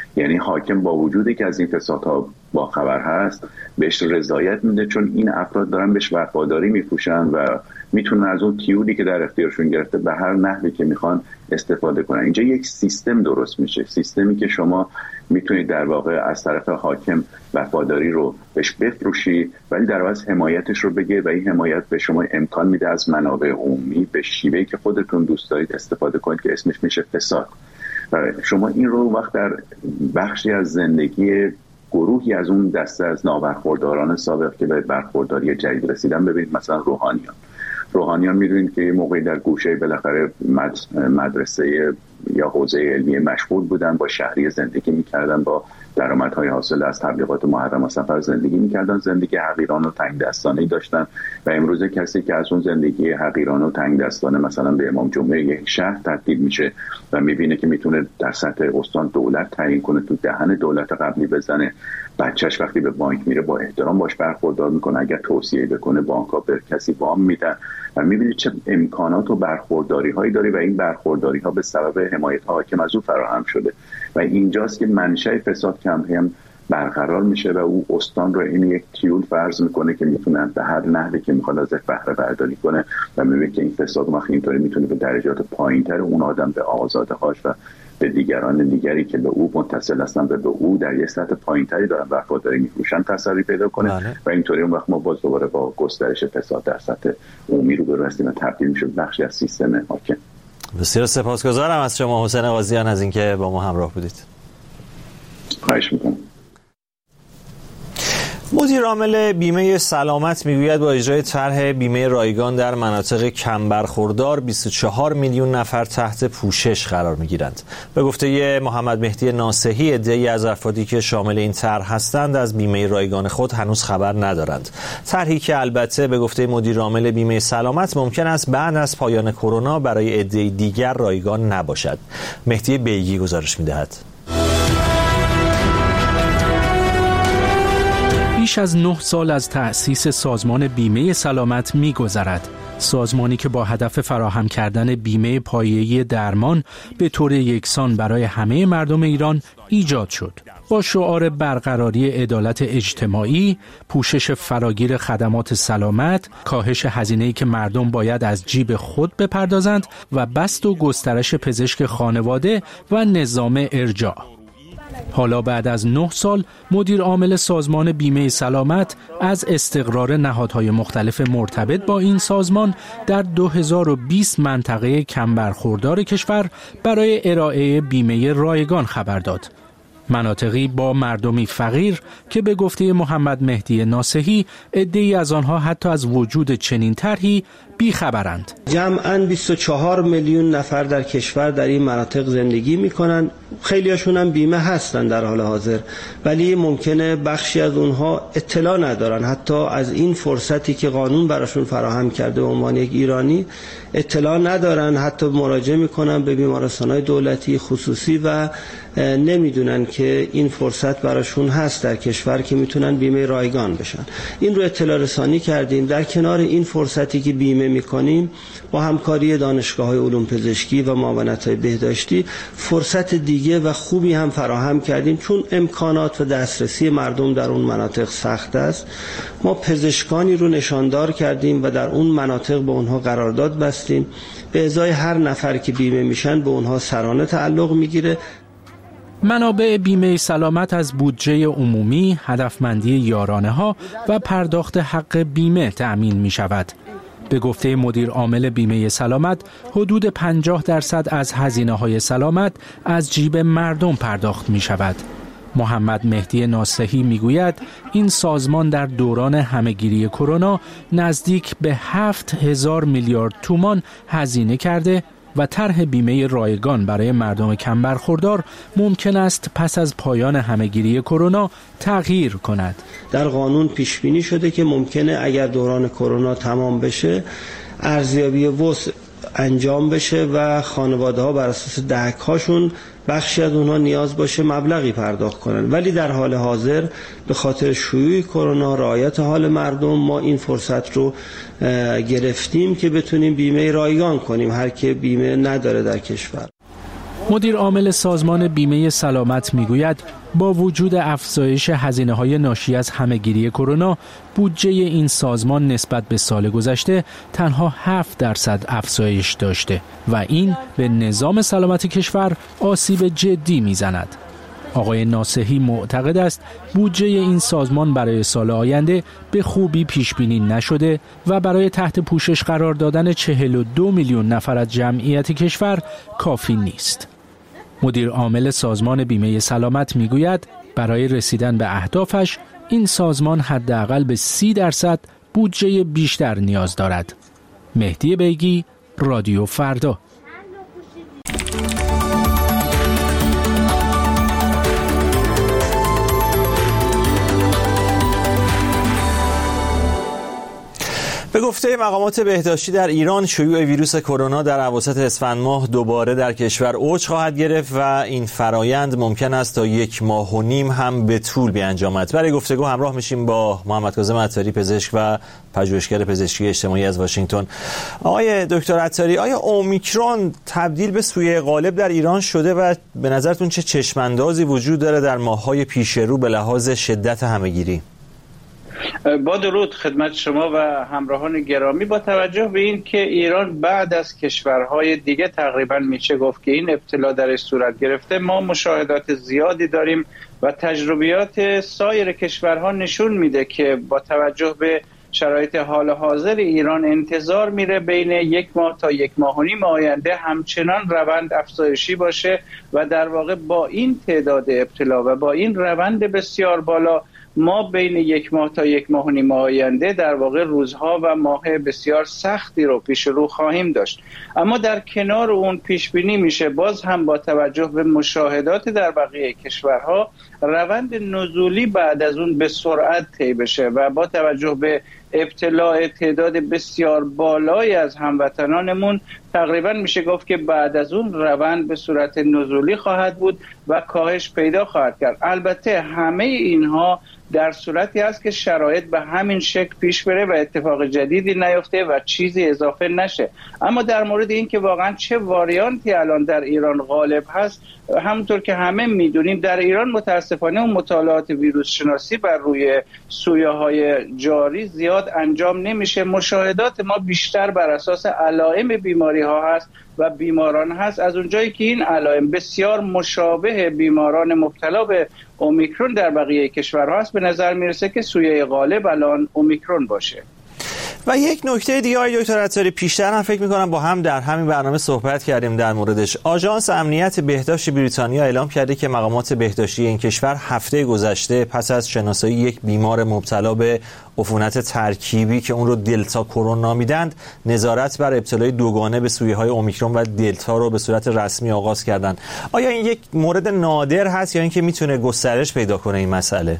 یعنی حاکم با وجودی که از این فسادها با خبر هست بهش رضایت میده، چون این افراد دارن بهش وفاداری میپوشن و میتونن از اون تیولی که در اختیارشون گرفته به هر نحوی که میخوان استفاده کنن. اینجا یک سیستم درست میشه، سیستمی که شما میتونید در واقع از طرف حاکم وفاداری رو بهش بفروشی ولی در عوض حمایتش رو بگه و این حمایت به شما امکان میده از منابع عمومی به شیوهی که خودتون دوست دارید استفاده کنید که اسمش میشه فساد. و شما این رو وقت در بخشی از زندگی گروهی از اون دسته از نابرخورداران سابق که به برخورداری جدید رسیدن ببینید، مثلا روحانیان میدونید که یه موقعی در گوشه بالاخره مدرسه یا حوزه علمی مشغول بودن، با شهری زندگی میکردن، با درآمدهای حاصل از تبلیغات محرم و سفر زندگی میکردن، زندگی حقیرانه و تنگ دستانه‌ای داشتن. و امروز کسی که از اون زندگی حقیرانه و تنگ دستانه مثلا به امام جمعه یک شهر تبدیل میشه و میبینه که میتونه در سطح استان دولت تعیین کنه، تو دهن دولت قبلی بزنه، بچهش وقتی به بانک میره با احترام باش برخوردار میکنه، اگر توصیه بکنه بانک‌ها به کسی وام میدن و میبینید چه امکانات و برخورداری هایی داره و این برخورداری ها به سبب حمایت حاکم از او فراهم شده و اینجاست که منشأ فساد کم هم برقرار میشه و او استان رو این یک تیول فرض میکنه که میتونه به هر نحوی که میخواد ازش بهره برداری کنه و میبینه که این فساد وقتی اینطوری میتونه به درجات پایینتر اون آدم به آزاده‌هاش و به دیگران دیگری که به او متصل هستن به او در یک سطح پایینتری دارن وفاداری می‌پوشن تسری پیدا کنه و اینطوری اون وقت ما باز دوباره با گسترش فساد در سطح عمومی رو برسیم و تبدیل میشه بخشی از سیستم حاکم. بسیار سپاسگزارم از شما حسین قاضیان از اینکه با ما همراه بودید. خواهش می‌کنم. مدیر عامل بیمه سلامت میگوید با اجرای طرح بیمه رایگان در مناطق کم برخوردار 24 میلیون نفر تحت پوشش قرار میگیرند. به گفته محمد مهدی ناصحی، عده‌ای از افرادی که شامل این طرح هستند از بیمه رایگان خود هنوز خبر ندارند. طرحی که البته به گفته مدیر عامل بیمه سلامت ممکن است بعد از پایان کرونا برای عده‌ای دیگر رایگان نباشد. مهدی بیگی گزارش میدهد. بیش از 9 سال از تأسیس سازمان بیمه سلامت می‌گذرد. سازمانی که با هدف فراهم کردن بیمه پایه‌ای درمان به طور یکسان برای همه مردم ایران ایجاد شد. با شعار برقراری عدالت اجتماعی، پوشش فراگیر خدمات سلامت، کاهش هزینه‌ای که مردم باید از جیب خود بپردازند و بسط و گسترش پزشک خانواده و نظام ارجاع. حالا بعد از 9 سال مدیر عامل سازمان بیمه سلامت از استقرار نهادهای مختلف مرتبط با این سازمان در 2020 منطقه کم برخوردار کشور برای ارائه بیمه رایگان خبر داد. مناطقی با مردمی فقیر که به گفته محمد مهدی ناصحی عده‌ای از آنها حتی از وجود چنین طرحی بیخبرند. جمعاً 24 میلیون نفر در کشور در این مناطق زندگی میکنن. خیلی هاشون هم بیمه هستن در حال حاضر، ولی ممکنه بخشی از اونها اطلاع ندارن، حتی از این فرصتی که قانون براشون فراهم کرده به عنوان یک ایرانی اطلاع ندارن، حتی مراجعه میکنن به بیمارستان‌های دولتی خصوصی و نمیدونن که این فرصت براشون هست در کشور که میتونن بیمه رایگان بشن. این رو اطلاع رسانی کردیم. در کنار این فرصتی که بیمه میکنیم با همکاری دانشگاه‌های علوم پزشکی و معاونت‌های بهداشتی فرصت دیگه و خوبی هم فراهم کردیم، چون امکانات و دسترسی مردم در اون مناطق سخت است. ما پزشکانی رو نشاندار کردیم و در اون مناطق به اونها قرارداد بستیم. به ازای هر نفر که بیمه میشن به اونها سرانه تعلق میگیره. منابع بیمه سلامت از بودجه عمومی، هدفمندی یارانه ها و پرداخت حق بیمه تأمین می شود. به گفته مدیر عامل بیمه سلامت، حدود 50% از هزینه های سلامت از جیب مردم پرداخت می شود. محمد مهدی ناصحی می گوید این سازمان در دوران همهگیری کرونا نزدیک به 7,000 میلیارد تومان هزینه کرده و طرح بیمه رایگان برای مردم کم برخوردار ممکن است پس از پایان همهگیری کرونا تغییر کند. در قانون پیش بینی شده که ممکنه اگر دوران کرونا تمام بشه ارزیابی وسع انجام بشه و خانواده ها بر اساس دهک هاشون بخشی از اونها نیاز باشه مبلغی پرداخت کنن، ولی در حال حاضر به خاطر شیوع کرونا، رعایت حال مردم، ما این فرصت رو گرفتیم که بتونیم بیمه رایگان کنیم هر که بیمه نداره در کشور. مدیر عامل سازمان بیمه سلامت میگوید با وجود افزایش هزینه‌های ناشی از همه‌گیری کرونا، بودجه این سازمان نسبت به سال گذشته تنها 7% افزایش داشته و این به نظام سلامت کشور آسیب جدی میزند. آقای ناصحی معتقد است بودجه این سازمان برای سال آینده به خوبی پیش بینی نشده و برای تحت پوشش قرار دادن 42 میلیون نفر از جمعیت کشور کافی نیست. مدیر عامل سازمان بیمه سلامت میگوید برای رسیدن به اهدافش این سازمان حداقل به 30% بودجه بیشتر نیاز دارد. مهدی بیگی، رادیو فردا. به گفته مقامات بهداشتی در ایران، شیوع ویروس کرونا در اواسط اسفند ماه دوباره در کشور اوج خواهد گرفت و این فرایند ممکن است تا 1.5 ماه هم به طول بیانجامد. برای گفتگو همراه میشیم با محمد کاظم عطاری، پزشک و پژوهشگر پزشکی اجتماعی از واشنگتن. آقای دکتر عطاری، آیا اومیکرون تبدیل به سویه غالب در ایران شده و به نظرتون چه چشماندازی وجود داره در ماه‌های پیش رو به لحاظ شدت همه‌گیری؟ با درود خدمت شما و همراهان گرامی. با توجه به این که ایران بعد از کشورهای دیگه تقریبا میشه گفت که این ابتلا درش صورت گرفته، ما مشاهدات زیادی داریم و تجربیات سایر کشورها نشون میده که با توجه به شرایط حال حاضر ایران انتظار میره بین 1 ماه تا 1.5 ماه آینده همچنان روند افزایشی باشه و در واقع با این تعداد ابتلا و با این روند بسیار بالا ما بین 1 ماه تا 1.5 ماه آینده در واقع روزها و ماه بسیار سختی رو پیش رو خواهیم داشت. اما در کنار اون پیش بینی میشه باز هم با توجه به مشاهدات در بقیه کشورها روند نزولی بعد از اون به سرعت طی بشه و با توجه به ابتلاع تعداد بسیار بالایی از هموطنانمون تقریبا میشه گفت که بعد از اون روند به صورت نزولی خواهد بود و کاهش پیدا خواهد کرد. البته همه اینها در صورتی است که شرایط به همین شکل پیش بره و اتفاق جدیدی نیفته و چیزی اضافه نشه. اما در مورد این که واقعا چه واریانتی الان در ایران غالب هست، همونطور که همه میدونیم در ایران متاسفانه اون مطالعات ویروس شناسی بر روی سویه‌های جاری زیاد انجام نمیشه. مشاهدات ما بیشتر بر اساس علائم بیماری ها هست و بیماران هست، از اونجایی که این علائم بسیار مشابه بیماران مبتلا به اومیکرون در بقیه کشورها هست، به نظر میرسه که سویه غالب الان اومیکرون باشه. و یک نکته دیگه آقای دکتر عطاری، پیشتر هم فکر می‌کنم با هم در همین برنامه صحبت کردیم در موردش. آژانس امنیت بهداشت بریتانیا اعلام کرده که مقامات بهداشتی این کشور هفته گذشته پس از شناسایی یک بیمار مبتلا به عفونت ترکیبی که اون رو دلتا کرونا نامیدند، نظارت بر ابتلای دوگانه به سویه‌های اومیکرون و دلتا رو به صورت رسمی آغاز کردند. آیا این یک مورد نادر هست یا اینکه میتونه گسترش پیدا کنه این مسئله؟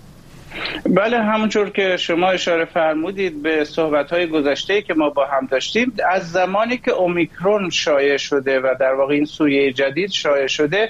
بله، همونطور که شما اشاره فرمودید به صحبت‌های گذشته‌ای که ما با هم داشتیم، از زمانی که اومیکرون شایع شده و در واقع این سویه جدید شایع شده،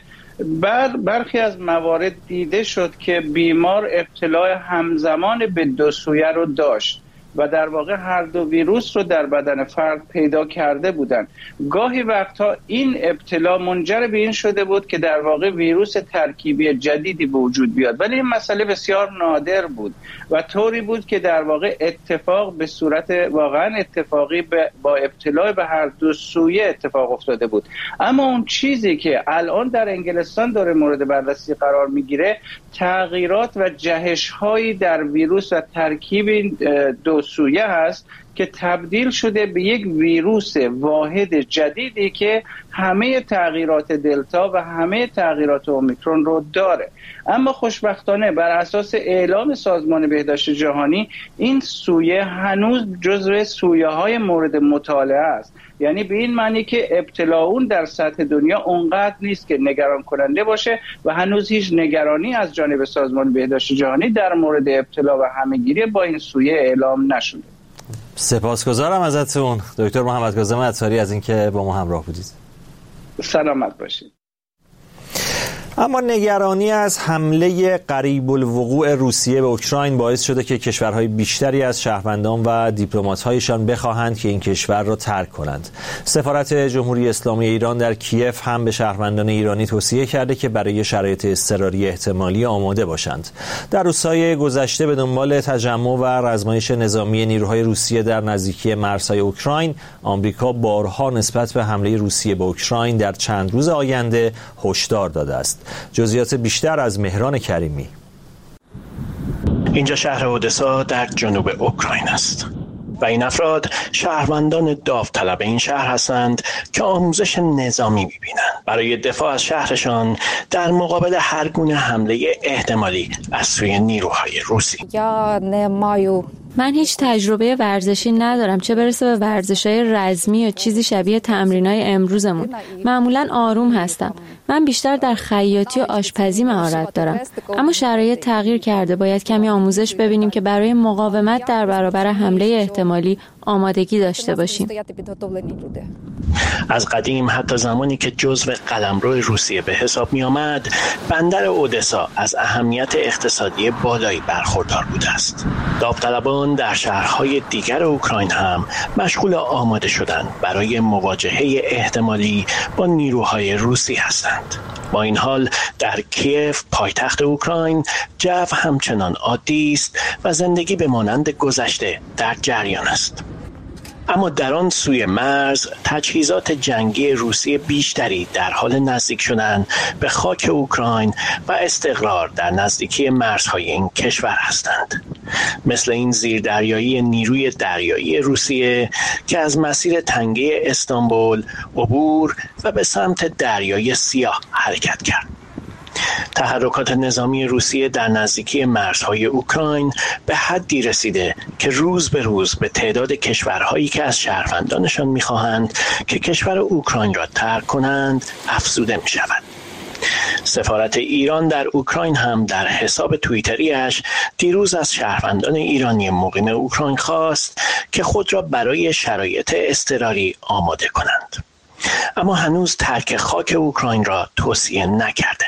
برخی از موارد دیده شد که بیمار ابتلا همزمان به 2 سویه رو داشت و در واقع هر دو ویروس رو در بدن فرد پیدا کرده بودند. گاهی وقتها این ابتلا منجر به این شده بود که در واقع ویروس ترکیبی جدیدی به وجود بیاد، ولی این مسئله بسیار نادر بود و طوری بود که در واقع اتفاق به صورت واقعا اتفاقی با ابتلا به هر دو سویه اتفاق افتاده بود. اما اون چیزی که الان در انگلستان داره مورد بررسی قرار میگیره، تغییرات و جهش‌هایی در ویروس و ترکیب دو سویه هست که تبدیل شده به یک ویروس واحد جدیدی که همه تغییرات دلتا و همه تغییرات اومیکرون رو داره. اما خوشبختانه بر اساس اعلام سازمان بهداشت جهانی این سویه هنوز جزو سویه‌های مورد مطالعه است، یعنی به این معنی که ابتلا اون در سطح دنیا اونقدر نیست که نگران کننده باشه و هنوز هیچ نگرانی از جانب سازمان بهداشت جهانی در مورد ابتلا و همه‌گیری با این سویه اعلام نشده. سپاسگزارم ازتون دکتر محمد کاظم عطاری از اینکه با ما همراه بودید. سلامت باشید. اما نگرانی از حمله قریب الوقوع روسیه به اوکراین باعث شده که کشورهای بیشتری از شهروندان و دیپلمات‌هایشان بخواهند که این کشور را ترک کنند. سفارت جمهوری اسلامی ایران در کیف هم به شهروندان ایرانی توصیه کرده که برای شرایط اضطراری احتمالی آماده باشند. در روزهای گذشته به دنبال تجمع و رزمایش نظامی نیروهای روسیه در نزدیکی مرزهای اوکراین، آمریکا بارها نسبت به حمله روسیه به اوکراین در چند روز آینده هشدار داده است. جزئیات بیشتر از مهران کریمی. اینجا شهر اودسا در جنوب اوکراین است و این افراد شهروندان داوطلب این شهر هستند که آموزش نظامی می‌بینند برای دفاع از شهرشان در مقابل هر گونه حمله احتمالی از سوی نیروهای روسی. من هیچ تجربه ورزشی ندارم، چه برسه به ورزش‌های رزمی یا چیزی شبیه تمرین‌های امروزمون. معمولاً آروم هستم. من بیشتر در خیاطی و آشپزی مهارت دارم، اما شرایط تغییر کرده. باید کمی آموزش ببینیم که برای مقاومت در برابر حمله احتمالی آمادگی داشته باشیم. از قدیم حتی زمانی که جزو قلمرو روسیه به حساب می آمد، بندر اودسا از اهمیت اقتصادی بالایی برخوردار بوده است. داوطلبان در شهرهای دیگر اوکراین هم مشغول آماده شدن برای مواجهه احتمالی با نیروهای روسی هستند. با این حال در کیف پایتخت اوکراین جو همچنان عادی است و زندگی به مانند گذشته در جریان است. اما در آن سوی مرز تجهیزات جنگی روسیه بیشتری در حال نزدیک شدن به خاک اوکراین و استقرار در نزدیکی مرزهای این کشور هستند. مثل این زیردریایی نیروی دریایی روسیه که از مسیر تنگه استانبول عبور و به سمت دریای سیاه حرکت کرد. تحرکات نظامی روسیه در نزدیکی مرزهای اوکراین به حدی رسیده که روز به روز به تعداد کشورهایی که از شهروندانشان می‌خواهند که کشور اوکراین را ترک کنند افزوده می‌شود. سفارت ایران در اوکراین هم در حساب توییتریش دیروز از شهروندان ایرانی مقیم اوکراین خواست که خود را برای شرایط اضطراری آماده کنند. اما هنوز ترک خاک اوکراین را توصیه نکرده.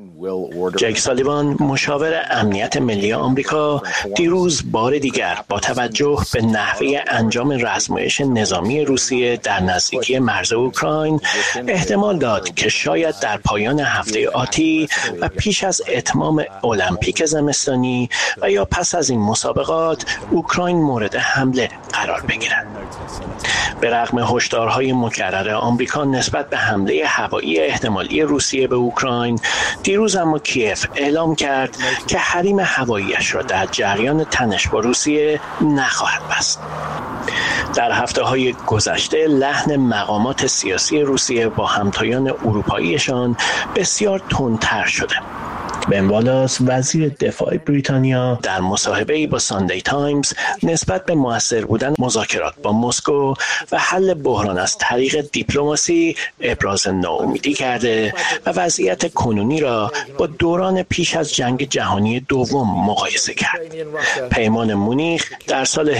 جک سالیوان مشاور امنیت ملی آمریکا دیروز بار دیگر با توجه به نحوه انجام رزمایش نظامی روسیه در نزدیکی مرز اوکراین احتمال داد که شاید در پایان هفته آتی و پیش از اتمام المپیک زمستانی و یا پس از این مسابقات اوکراین مورد حمله قرار بگیرد. به رغم هشدارهای مکرر آمریکا نسبت به حمله هوایی احتمالی روسیه به اوکراین، دیروز اما کیف اعلام کرد که حریم هواییش را در جریان تنش با روسیه نخواهد بست. در هفته‌های گذشته لحن مقامات سیاسی روسیه با همتایان اروپاییشان بسیار تندتر شده. بن والاس وزیر دفاع بریتانیا در مصاحبه‌ای با ساندی تایمز نسبت به مؤثر بودن مذاکرات با مسکو و حل بحران از طریق دیپلماسی ابراز ناامیدی کرده و وضعیت کنونی را با دوران پیش از جنگ جهانی دوم مقایسه کرد. پیمان مونیخ در سال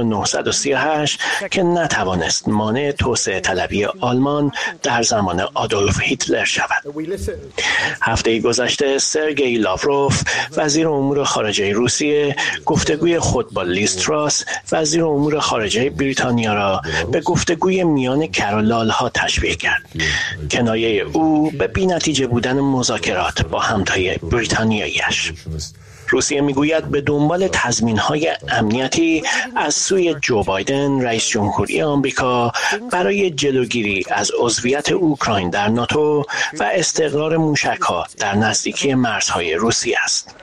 1938 که نتوانست مانع توسعه طلبی آلمان در زمان آدولف هیتلر شود. هفته گذشته سرگئی لاوروف وزیر امور خارجه روسیه گفتگوی خود با لیز تراس وزیر امور خارجه بریتانیا را به گفتگوی میان کرولال‌ها تشبیه کرد. کنایه او به بی‌نتیجه بودن مذاکرات با همتای بریتانیایی‌اش. روسیه میگوید به دنبال تضمین‌های امنیتی از سوی جو بایدن رئیس جمهوری آمریکا برای جلوگیری از عضویت اوکراین در ناتو و استقرار موشک‌ها در نزدیکی مرزهای روسیه است.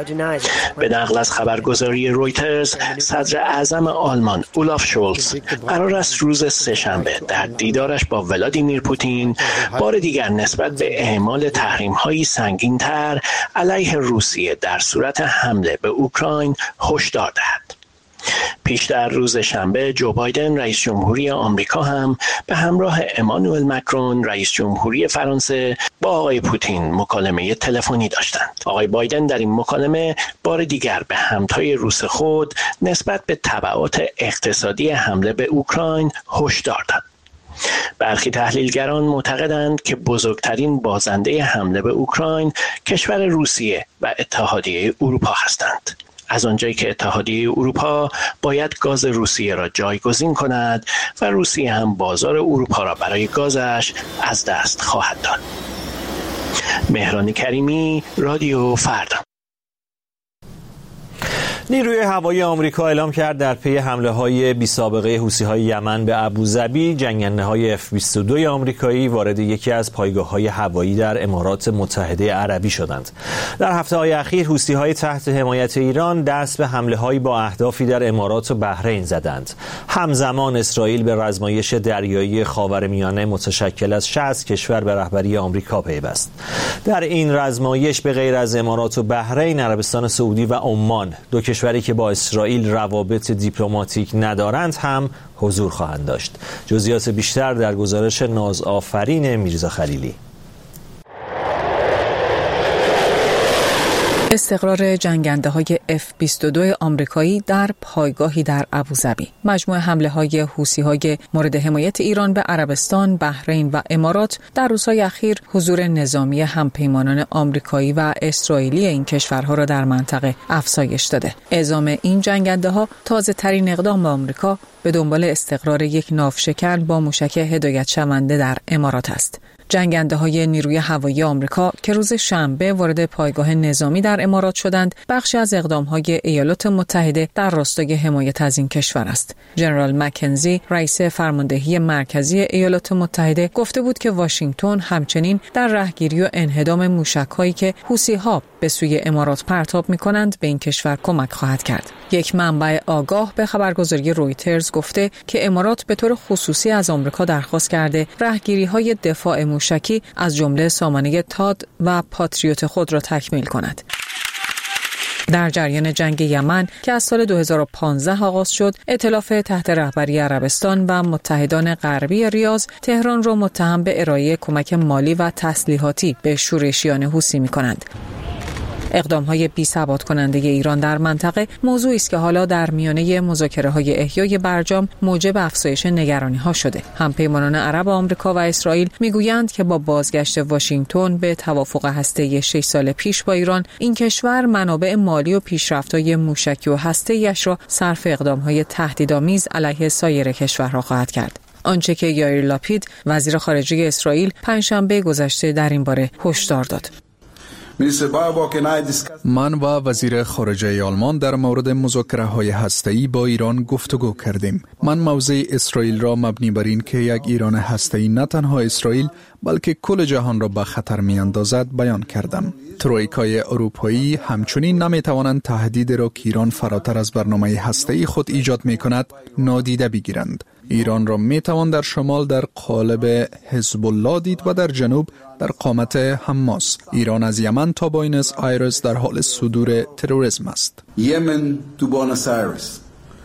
به نقل از خبرگزاری رویترز، صدر اعظم آلمان اولاف شولز قرار است روز سه‌شنبه در دیدارش با ولادیمیر پوتین بار دیگر نسبت به اعمال تحریم‌های سنگین‌تر علیه روسیه در صورت حمله به اوکراین هشدار دهد. پیشتر روز شنبه جو بایدن رئیس جمهوری آمریکا هم به همراه امانوئل مکرون رئیس جمهوری فرانسه با آقای پوتین مکالمه تلفنی داشتند. آقای بایدن در این مکالمه بار دیگر به همتای روس خود نسبت به تبعات اقتصادی حمله به اوکراین هشدار داد. برخی تحلیلگران معتقدند که بزرگترین بازنده حمله به اوکراین کشور روسیه و اتحادیه اروپا هستند. از آنجایی که اتحادیه اروپا باید گاز روسیه را جایگزین کند و روسیه هم بازار اروپا را برای گازش از دست خواهد داد. مهران کریمی، رادیو فردا. نیروی هوایی آمریکا اعلام کرد در پی حمله‌های بی‌سابقه حوثی‌های یمن به ابوظبی، جنگنده‌های F-22 آمریکایی وارد یکی از پایگاه‌های هوایی در امارات متحده عربی شدند. در هفته‌های اخیر حوثی‌های تحت حمایت ایران دست به حمله‌هایی با اهدافی در امارات و بحرین زدند. همزمان اسرائیل به رزمایش دریایی خاورمیانه متشکل از 60 کشور به رهبری آمریکا پیوست. در این رزمایش به غیر از امارات و بحرین، عربستان سعودی و عمان، دو کشوری که با اسرائیل روابط دیپلماتیک ندارند هم حضور خواهند داشت. جزئیات بیشتر در گزارش نازآفرین میرزا خلیلی. استقرار جنگنده‌های F-22 آمریکایی در پایگاهی در ابوظبی. مجموع حمله‌های حوثی‌های مورد حمایت ایران به عربستان، بحرین و امارات در روزهای اخیر حضور نظامی همپیمانان آمریکایی و اسرائیلی این کشورها را در منطقه افزایش داده. اعزام این جنگنده‌ها تازه‌ترین اقدام آمریکا به دنبال استقرار یک ناوشکن با موشک هدایت شونده در امارات است. جنگنده‌های نیروی هوایی آمریکا که روز شنبه وارد پایگاه نظامی در امارات شدند، بخشی از اقدام‌های ایالات متحده در راستای حمایت از این کشور است. جنرال مکنزی، رئیس فرماندهی مرکزی ایالات متحده، گفته بود که واشنگتن همچنین در رهگیری و انهدام موشک‌هایی که حوثی‌ها به سوی امارات پرتاب می‌کنند به این کشور کمک خواهد کرد. یک منبع آگاه به خبرگزاری رویترز گفته که امارات به طور خصوصی از آمریکا درخواست کرده رهگیری‌های دفاع موشکی از جمله سامانه تاد و پاتریوت خود را تکمیل کند. در جریان جنگ یمن که از سال 2015 آغاز شد، ائتلاف تحت رهبری عربستان و متحدان غربی ریاض تهران را متهم به ارائه کمک مالی و تسلیحاتی به شورشیان حوثی می‌کنند. اقدام‌های بی‌ثبات کننده ایران در منطقه موضوعی است که حالا در میانه مذاکره‌های احیای برجام موجب افزایش نگرانی‌ها شده. همپیمانان عرب آمریکا و اسرائیل می‌گویند که با بازگشت واشنگتن به توافق هسته‌ای 6 سال پیش با ایران، این کشور منابع مالی و پیشرفت‌های موشکی و هسته‌ایش را صرف اقدام‌های تهدیدآمیز علیه سایر کشورها خواهد کرد. آنچه که یائیر لاپید، وزیر خارجه اسرائیل، پنجشنبه گذشته در این باره هشدار داد. من و وزیر خارجه آلمان در مورد مذاکره‌های هسته‌ای با ایران گفتگو کردیم. من موضع اسرائیل را مبنی بر این که یک ایران هسته‌ای نه تنها اسرائیل بلکه کل جهان را به خطر می‌اندازد بیان کردم. ترویکای اروپایی همچنین نمی‌توانند تهدید را که ایران فراتر از برنامه هسته‌ای خود ایجاد می‌کند نادیده بگیرند. ایران را می‌توان در شمال در قالب حزب الله دید و در جنوب در قامت حماس. ایران از یمن تا بوئنوس آیرس در حال صدور تروریسم است. یمن تو بوئنوس آیرس.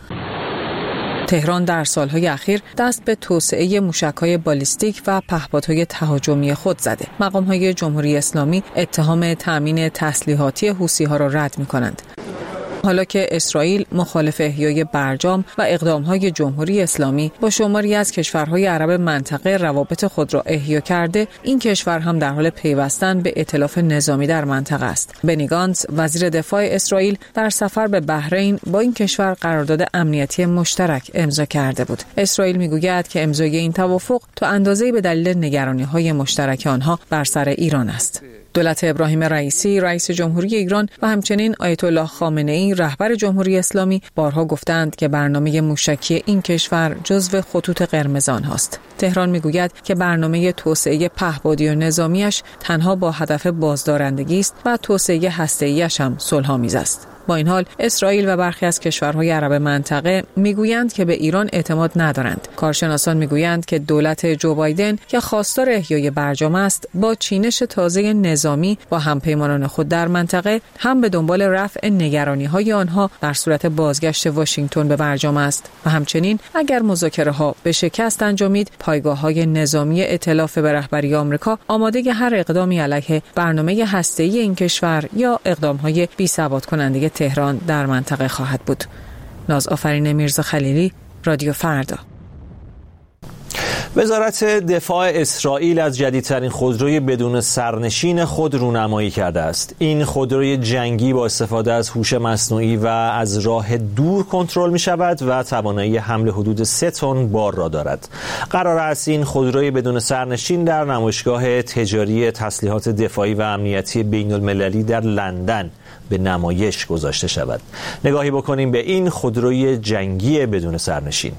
تهران در سالهای اخیر دست به توسعه موشک‌های بالیستیک و پهپادهای تهاجمی خود زده. مقام‌های جمهوری اسلامی اتهام تأمین تسلیحاتی حوثی‌ها را رد می‌کنند. حالا که اسرائیل مخالف احیای برجام و اقدام‌های جمهوری اسلامی با شماری از کشورهای عرب منطقه روابط خود را احیا کرده، این کشور هم در حال پیوستن به ائتلاف نظامی در منطقه است. بنی گانتز، وزیر دفاع اسرائیل، در سفر به بحرین با این کشور قرارداد امنیتی مشترک امضا کرده بود. اسرائیل می‌گوید که امضای این توافق تا اندازه‌ای به دلیل نگرانی‌های مشترک آنها بر سر ایران است. دولت ابراهیم رئیسی، رئیس جمهوری ایران و همچنین آیت الله خامنه‌ای، رهبر جمهوری اسلامی، بارها گفتند که برنامه موشکی این کشور جزو خطوط قرمز آنهاست. تهران میگوید که برنامه توسعه پهپادی و نظامیش تنها با هدف بازدارندگی است و توسعه هسته‌ایش هم صلح‌آمیز است. با این حال اسرائیل و برخی از کشورهای عرب منطقه میگویند که به ایران اعتماد ندارند. کارشناسان میگویند که دولت جو بایدن که خواستار احیای برجام است، با چینش تازه نظامی با همپیمانان خود در منطقه هم به دنبال رفع نگرانی‌های آنها در صورت بازگشت واشنگتن به برجام است و همچنین اگر مذاکره‌ها به شکست انجامید، پایگاه‌های نظامی ائتلاف به رهبری آمریکا آماده هر اقدامی علیه برنامه هسته‌ای این کشور یا اقدام‌های بی‌ثبات کننده تهران در منطقه خواهد بود. نازآفرین میرزا خلیلی، رادیو فردا. وزارت دفاع اسرائیل از جدیدترین خودروی بدون سرنشین خود رونمایی کرده است. این خودروی جنگی با استفاده از هوش مصنوعی و از راه دور کنترل می شود و توانایی حمل حدود 3 تن بار را دارد. قرار است این خودروی بدون سرنشین در نمایشگاه تجاری تسلیحات دفاعی و امنیتی بین المللی در لندن به نمایش گذاشته شود. نگاهی بکنیم به این خودروی جنگی بدون سرنشین.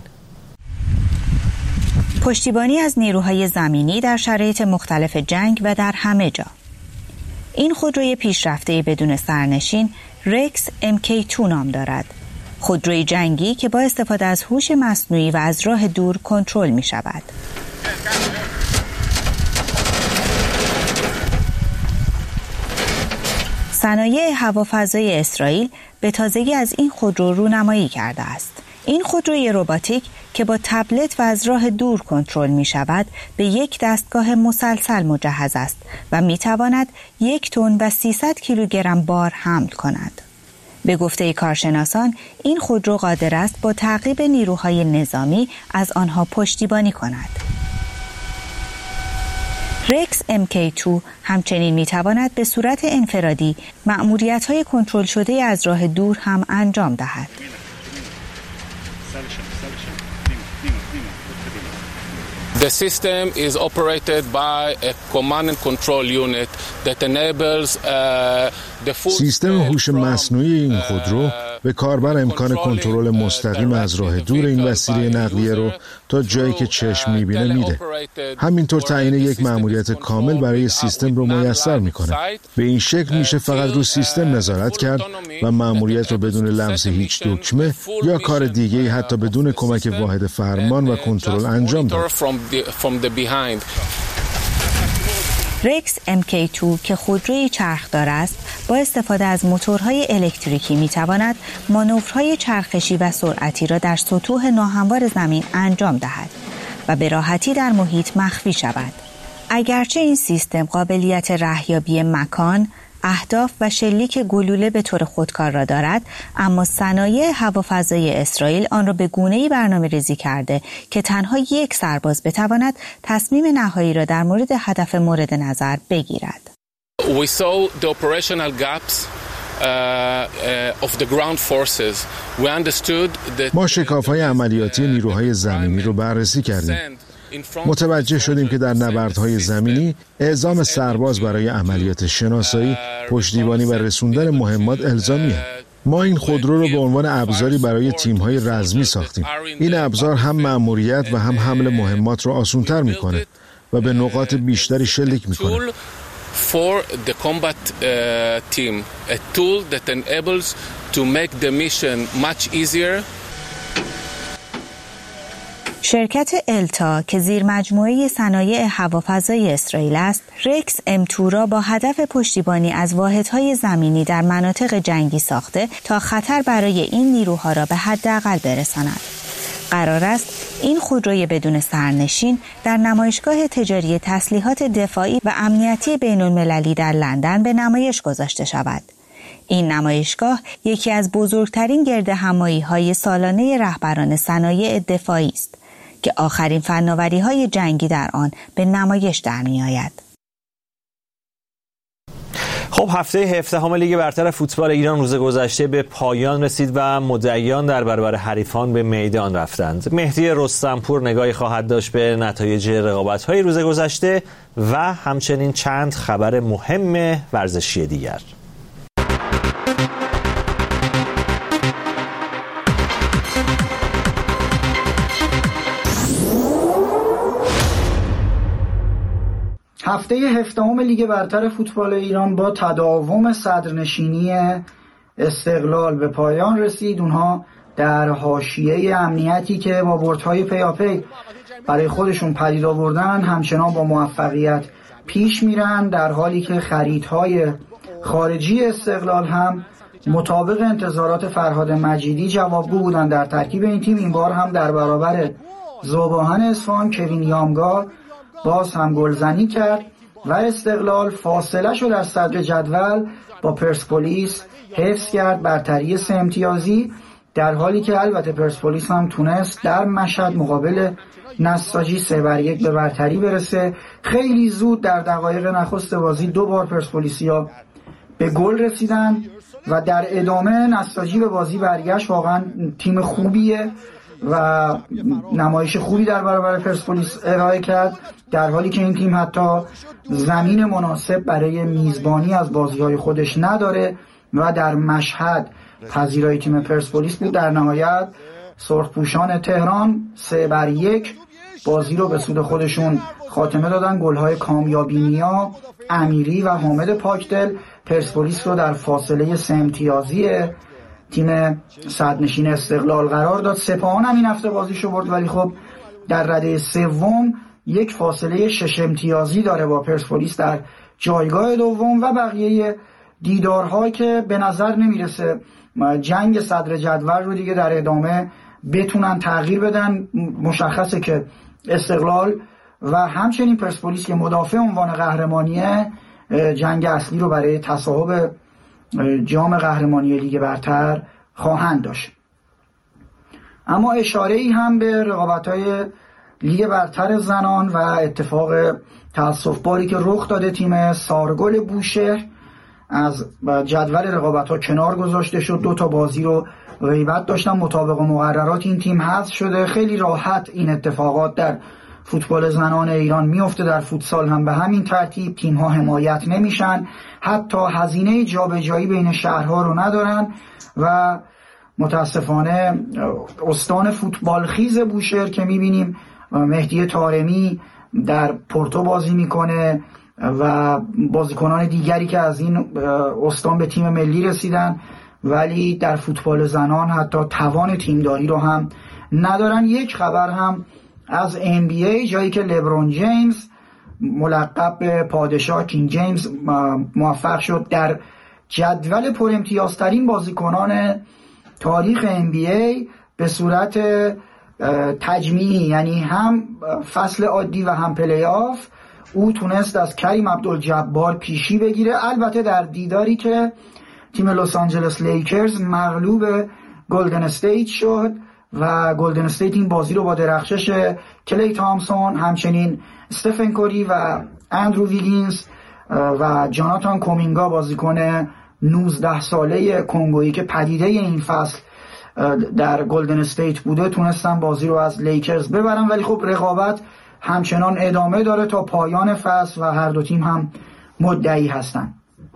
پشتیبانی از نیروهای زمینی در شرایط مختلف جنگ و در همه جا. این خودروی پیشرفته بدون سرنشین رکس MK2 نام دارد. خودروی جنگی که با استفاده از هوش مصنوعی و از راه دور کنترل می شود. صنایع هوافضای اسرائیل به تازگی از این خودرو رونمایی کرده است. این خودروی رباتیک که با تبلت و از راه دور کنترل می شود به یک دستگاه مسلسل مجهز است و می تواند 1 تن و 300 کیلوگرم بار حمل کند. به گفته کارشناسان این خودرو قادر است با تعقیب نیروهای نظامی از آنها پشتیبانی کند. رکس MK2 همچنین می تواند به صورت انفرادی مأموریت‌های کنترل شده از راه دور هم انجام دهد. The system is operated by a command and control unit that enables the full سیستم هوش مصنوعی این خودرو به کاربر امکان کنترل مستقیم از راه دور این وسیله نقلیه رو تا جایی که چشم می‌بینه میده. همینطور تعیین یک مأموریت کامل برای سیستم رو میسر میکنه. به این شکل میشه فقط رو سیستم نظارت کرد و مأموریت رو بدون لمس هیچ دکمه یا کار دیگه‌ای حتی بدون کمک واحد فرمان و کنترل انجام داد. رکس MK2 که خودروی چرخدار است با استفاده از موتورهای الکتریکی میتواند مانورهای چرخشی و سرعتی را در سطوح ناهموار زمین انجام دهد و به راحتی در محیط مخفی شود. اگرچه این سیستم قابلیت رهیابی مکان، اهداف و شلیک گلوله به طور خودکار را دارد، اما صنایع هوافضای اسرائیل آن را به گونه‌ای برنامه‌ریزی کرده که تنها یک سرباز بتواند تصمیم نهایی را در مورد هدف مورد نظر بگیرد. We saw the operational gaps of the ground forces. We understood that ما شکاف‌های عملیاتی نیروهای زمینی رو بررسی کردیم. متوجه شدیم که در نبردهای زمینی اعزام سرباز برای عملیات شناسایی، پشتیبانی و رسوندن مهمات الزامیه. ما این خودرو رو به عنوان ابزاری برای تیم‌های رزمی ساختیم. این ابزار هم مأموریت و هم حمل مهمات رو آسان‌تر می‌کنه و به نقاط بیشتری شلیک می‌کنه. For the combat team, a tool that enables to make the mission much easier. شرکت التا که زیر مجموعه صنایع هوافضای اسرائیل است، رکس M2 را با هدف پشتیبانی از واحدهای زمینی در مناطق جنگی ساخته تا خطر برای این نیروها را به حداقل برساند. قرار است این خودروی بدون سرنشین در نمایشگاه تجاری تسلیحات دفاعی و امنیتی بین المللی در لندن به نمایش گذاشته شود. این نمایشگاه یکی از بزرگترین گردهمایی‌های سالانه رهبران صنایع دفاعی است که آخرین فناوری‌های جنگی در آن به نمایش در می‌آید. خب هفته 17 لیگ برتر فوتبال ایران روز گذشته به پایان رسید و مدعیان در برابر حریفان به میدان رفتند. مهدی رستمپور نگاهی خواهد داشت به نتایج رقابت‌های روز گذشته و همچنین چند خبر مهم ورزشی دیگر. هفته 17 لیگ برتر فوتبال ایران با تداوم صدرنشینی استقلال به پایان رسید. اونها در حاشیه امنیتی که با بردهای پیاپی برای خودشون پدید آوردن همچنان با موفقیت پیش میرن، در حالی که خریدهای خارجی استقلال هم مطابق انتظارات فرهاد مجیدی جوابگو بودن. در ترکیب این تیم این بار هم در برابر ذوباهن اصفهان کوین یامگا باز هم گلزنی کرد و استقلال فاصله شد از صدر جدول با پرسپولیس حفظ کرد برتری 3 امتیازی در حالی که البته پرسپولیس هم تونست در مشهد مقابل نساجی 3-1 به برتری برسه. خیلی زود در دقایق نخست بازی 2 بار پرسپولیسیا به گل رسیدن و در ادامه نساجی به بازی برگشت. واقعا تیم خوبیه و نمایش خوبی در برابر پرسپولیس ارائه کرد، در حالی که این تیم حتی زمین مناسب برای میزبانی از بازی‌های خودش نداره و در مشهد پذیرای تیم پرسپولیس بود. در نهایت سرخپوشان تهران 3-1 بازی رو به سود خودشون خاتمه دادن. گل‌های کامیابینیا، امیری و حامد پاکدل پرسپولیس رو در فاصله 3 امتیازی تیم صدرنشین استقلال قرار داد. سپاهان هم این هفته بازیشو برد، ولی خب در رده سوم یک فاصله 6 امتیازی داره با پرسپولیس در جایگاه دوم و بقیه دیدارها که به نظر نمیرسه جنگ صدر جدول رو دیگه در ادامه بتونن تغییر بدن. مشخصه که استقلال و همچنین پرسپولیس که مدافع عنوان قهرمانیه جنگ اصلی رو برای تصاحب جام قهرمانی لیگ برتر خواهند داشت. اما اشاره‌ای هم به رقابت‌های لیگ برتر زنان و اتفاق تأسف‌باری که رخ داده. تیم سارگل بوشهر از جدول رقابت‌ها کنار گذاشته شد. 2 تا بازی رو غیبت داشتن. مطابق مقررات این تیم حذف شده. خیلی راحت این اتفاقات در فوتبال زنان ایران میفته، در فوتسال هم به همین ترتیب. تیم‌ها حمایت نمیشن، حتی هزینه جابجایی بین شهرها رو ندارن و متاسفانه استان فوتبال خیز بوشهر که میبینیم مهدی طارمی در پورتو بازی میکنه و بازیکنان دیگری که از این استان به تیم ملی رسیدن، ولی در فوتبال زنان حتی توان تیمداری رو هم ندارن. یک خبر هم از NBA، جایی که لبرون جیمز ملقب به پادشاه کینگ جیمز موفق شد در جدول پر امتیازترین بازیکنان تاریخ NBA به صورت تجمیعی، یعنی هم فصل عادی و هم پلی آف، او تونست از کریم عبدالجبار پیشی بگیره. البته در دیداری که تیم لس آنجلس لیکرز مغلوب گلدن استیت شد و گلدن استیت این بازی رو با درخشش کلی تامسون، همچنین استفن کوری و اندرو ویگینز و جاناتان کومینگا بازیکن 19 ساله کنگویی که پدیده این فصل در گلدن استیت بوده، تونستن بازی رو از لیکرز ببرن. ولی خب رقابت همچنان ادامه داره تا پایان فصل و هر دو تیم هم مدعی هستن.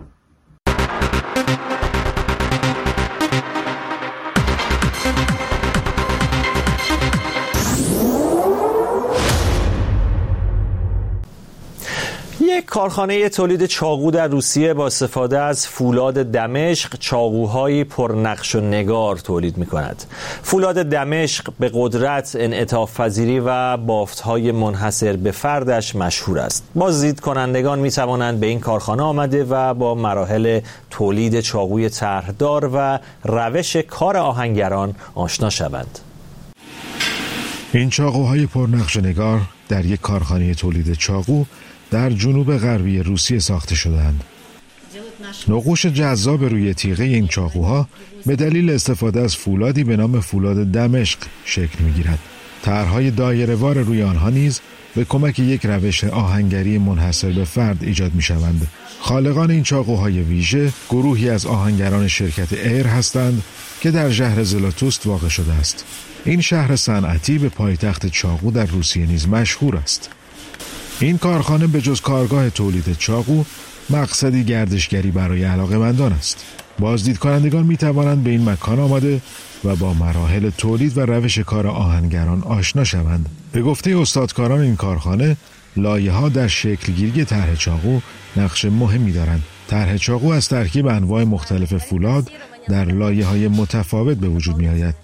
یک کارخانه تولید چاقو در روسیه با استفاده از فولاد دمشق چاقوهای پرنقش و نگار تولید می‌کند. فولاد دمشق به قدرت، انعطاف پذیری و بافت‌های منحصر به فردش مشهور است. بازدید کنندگان می‌توانند به این کارخانه آمده و با مراحل تولید چاقوی طرحدار و روش کار آهنگران آشنا شوند. این چاقوهای پرنقش و نگار در یک کارخانه تولید چاقو در جنوب غربی روسیه ساخته شدند. نقوش جذاب روی تیغه این چاقوها به دلیل استفاده از فولادی به نام فولاد دمشق شکل می‌گیرد. طرح‌های دایره‌وار روی آنها نیز به کمک یک روش آهنگری منحصر به فرد ایجاد می‌شوند. خالقان این چاقوهای ویژه گروهی از آهنگران شرکت ایر هستند که در شهر زلاتوست واقع شده است. این شهر صنعتی به پایتخت چاقو در روسیه نیز مشهور است. این کارخانه به جز کارگاه تولید چاقو مقصدی گردشگری برای علاقه‌مندان است. بازدید کنندگان می توانند به این مکان آمده و با مراحل تولید و روش کار آهنگران آشنا شوند. به گفته استادکاران این کارخانه، لایه‌ها در شکلگیری طرح چاقو نقش مهمی دارند. طرح چاقو از ترکیب انواع مختلف فولاد در لایه‌های متفاوت به وجود می آید.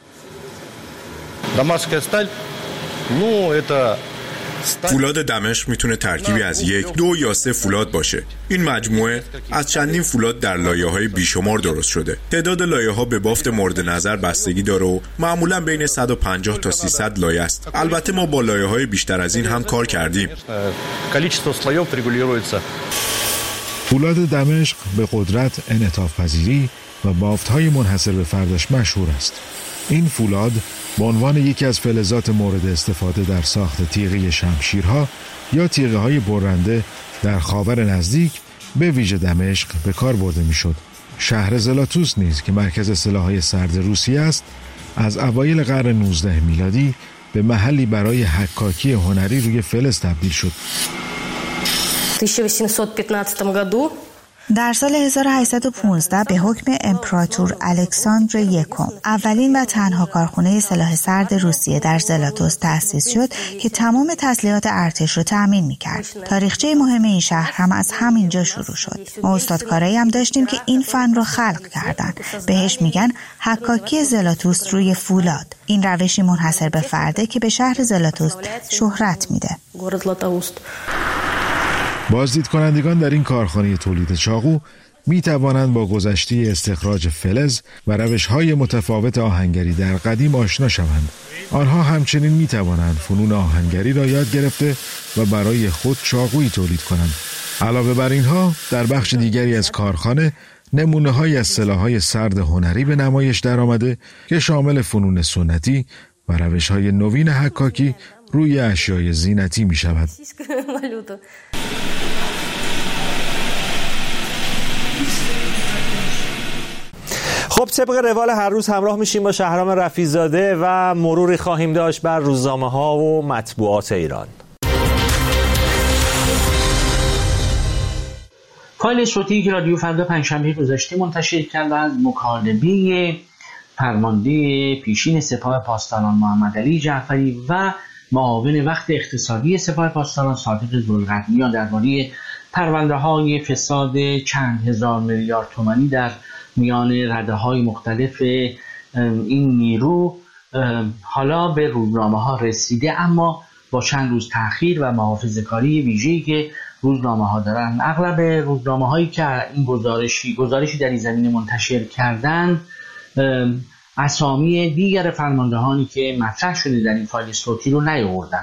فولاد دمشق میتونه ترکیبی از 1، 2 یا 3 فولاد باشه. این مجموعه از چندین فولاد در لایه‌های بیشمار درست شده. تعداد لایه‌ها به بافت مورد نظر بستگی داره و معمولاً بین 150 تا 300 لایه است. البته ما با لایه‌های بیشتر از این هم کار کردیم. فولاد دمشق به قدرت، انعطاف پذیری و بافت‌های منحصر به فردش مشهور است. این فولاد به عنوان یکی از فلزات مورد استفاده در ساخت تیغه شمشیرها یا تیغه‌های برنده در خاور نزدیک به ویژه دمشق به کار برده می‌شد. شهر زلاتوس نیز که مرکز سلاح‌های سرد روسیه است، از اوایل قرن 19 میلادی به محلی برای حکاکی هنری روی فلز تبدیل شد. در سال 1815 به حکم امپراتور الکساندر یکم اولین و تنها کارخانه سلاح سرد روسیه در زلاتوس تأسیس شد که تمام تسلیحات ارتش رو تأمین می‌کرد. تاریخچه مهم این شهر هم از همینجا شروع شد. ما استادکارایی هم داشتیم که این فن رو خلق کردن. بهش میگن حکاکی زلاتوس روی فولاد. این روشی منحصر به فرده که به شهر زلاتوس شهرت میده. بازدید کنندگان در این کارخانه تولید چاقو می توانند با گذشته استخراج فلز و روش‌های متفاوت آهنگری در قدیم آشنا شوند. آنها همچنین می توانند فنون آهنگری را یاد گرفته و برای خود چاقویی تولید کنند. علاوه بر اینها در بخش دیگری از کارخانه نمونه‌هایی از سلاح‌های سرد هنری به نمایش درآمده که شامل فنون سنتی و روش‌های نوین حکاکی روی اشیای زینتی می شود. خب طبق روال هر روز همراه میشیم با شهرام رفیع‌زاده و مروری خواهیم داشت بر روزنامه‌ها و مطبوعات ایران. فایل صوتی که رادیو فردا پنجشنبه گذشته منتشر کرد از مکالمه فرمانده پیشین سپاه پاسداران محمد علی جعفری و معاون وقت اقتصادی سپاه پاسداران صادق ذوالقرنیان درباره پرونده‌های فساد چند هزار میلیارد تومانی در میان رده‌های مختلف این نیرو حالا به روزنامه‌ها رسیده، اما با چند روز تأخیر و محافظه‌کاری ویژه‌ای که روزنامه‌ها دارن. اغلب روزنامه‌هایی که این گزارشی در این زمینه منتشر کردند اسامی دیگر فرماندهانی که مطرح شده در این فایل صوتی رو نیاوردن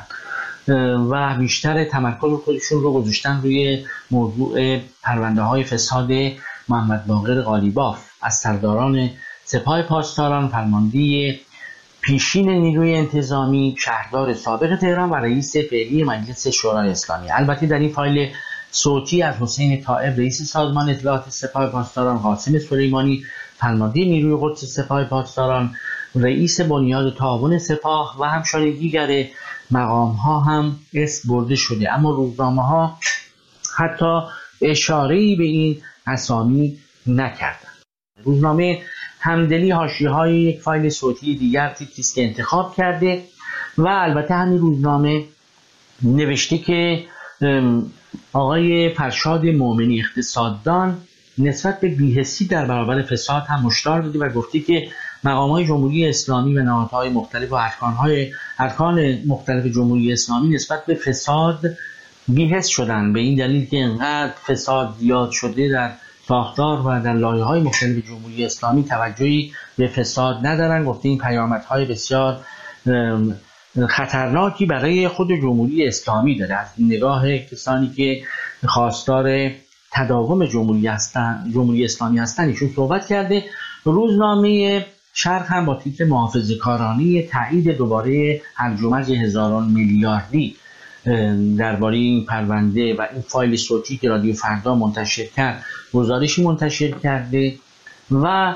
و بیشتر تمرکز خودشون رو گذاشتن روی موضوع پرونده‌های فساد محمد باقر قالیباف از سرداران سپاه پاسداران، فرمانده پیشین نیروی انتظامی، شهردار سابق تهران و رئیس فعلی مجلس شورای اسلامی. البته در این فایل صوتی از حسین طائب رئیس سازمان اطلاعات سپاه پاسداران، قاسم سلیمانی فرمانده نیروی قدس سپاه پاسداران، رئیس بنیاد تعاون سپاه و همچنین دیگر مقام‌ها هم اسم برده شده، اما روزنامه‌ها حتی اشاره‌ای به این اسامی نکردند. روزنامه همدلی حاشیه‌های یک فایل صوتی دیگر تیتریست که انتخاب کرده و البته همین روزنامه نوشته که آقای فرشاد مومنی اقتصاددان نسبت به بی‌حسی در برابر فساد هم هشدار داده و گفته که مقام‌های جمهوری اسلامی و نهادهای مختلف و ارکان مختلف جمهوری اسلامی نسبت به فساد بی‌حس شدن، به این دلیل که انقدر فساد زیاد شده در ساختار و در لایه‌های مختلف جمهوری اسلامی توجهی به فساد ندارن. گفته این پیامدهای بسیار خطرناکی برای خود جمهوری اسلامی داره. از نگاه کسانی که خواستار تداوم جمهوری اسلامی هستن ایشون صحبت کرده. روزنامه شرق هم با تیتر محافظه‌کارانه تایید دوباره هرج و مرج هزاران میلیاردی درباره این پرونده و این فایل صوتی که رادیو فردا منتشر کرد گزارشی منتشر کرده و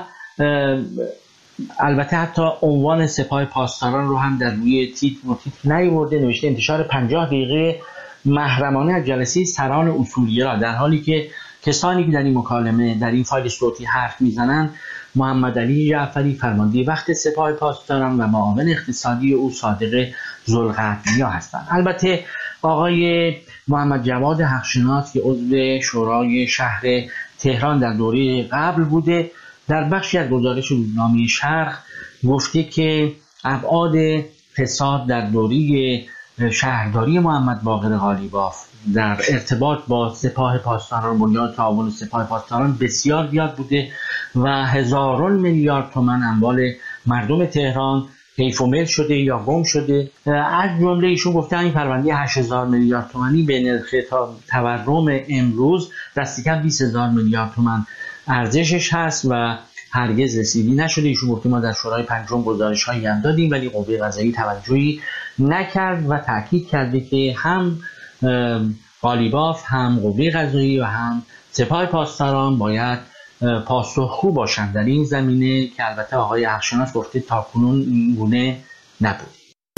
البته حتی عنوان سپاه پاسداران رو هم در روی تیتر نیاورده. نوشته انتشار 50 دقیقه محرمانه از جلسه سران اصولگرا، در حالی که کسانی که در این مکالمه در این فایل صوتی حرف میزنن محمد علی جعفری فرمانده وقت سپاه پاسداران و معاون اقتصادی او صادق ذوالقرنیان هستند. البته آقای محمد جواد حقشناس که عضو شورای شهر تهران در دوره قبل بوده در بخشی از گزارش روزنامه شرق گفته که ابعاد فساد در دوره شهرداری محمد باقر قالیباف در ارتباط با سپاه پاسداران، بنیاد تعاون سپاه پاسداران بسیار زیاد بوده و هزاران میلیارد تومان اموال مردم تهران حیف و میل شده یا گم شده. از جمله ایشون گفته این پرونده 8000 میلیارد تومانی به نرخ تورم امروز دست کم 20000 میلیارد تومان ارزشش هست و هرگز رسیدگی نشده. ایشون گفته ما در شورای پنجم گزارش‌هایی هم دادیم ولی قوه قضاییه توجهی نکرد و تاکید کرده که هم قالیباف، هم قوه قضاییه و هم سپاه پاسداران باید پاسخگو باشند در این زمینه که البته آقای حقشناس گفته تاکنون این گونه نبود.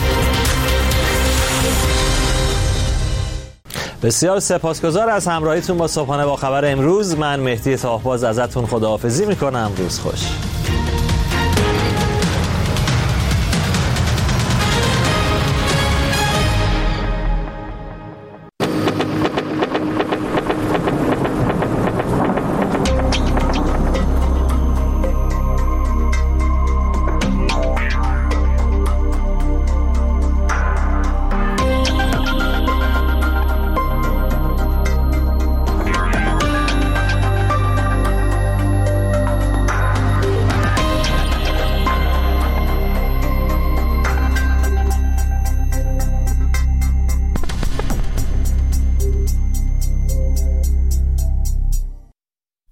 بسیار سپاسگزار از همراهیتون با صبحانه با خبر امروز. من مهدی تاهباز ازتون خداحافظی میکنم. روز خوش.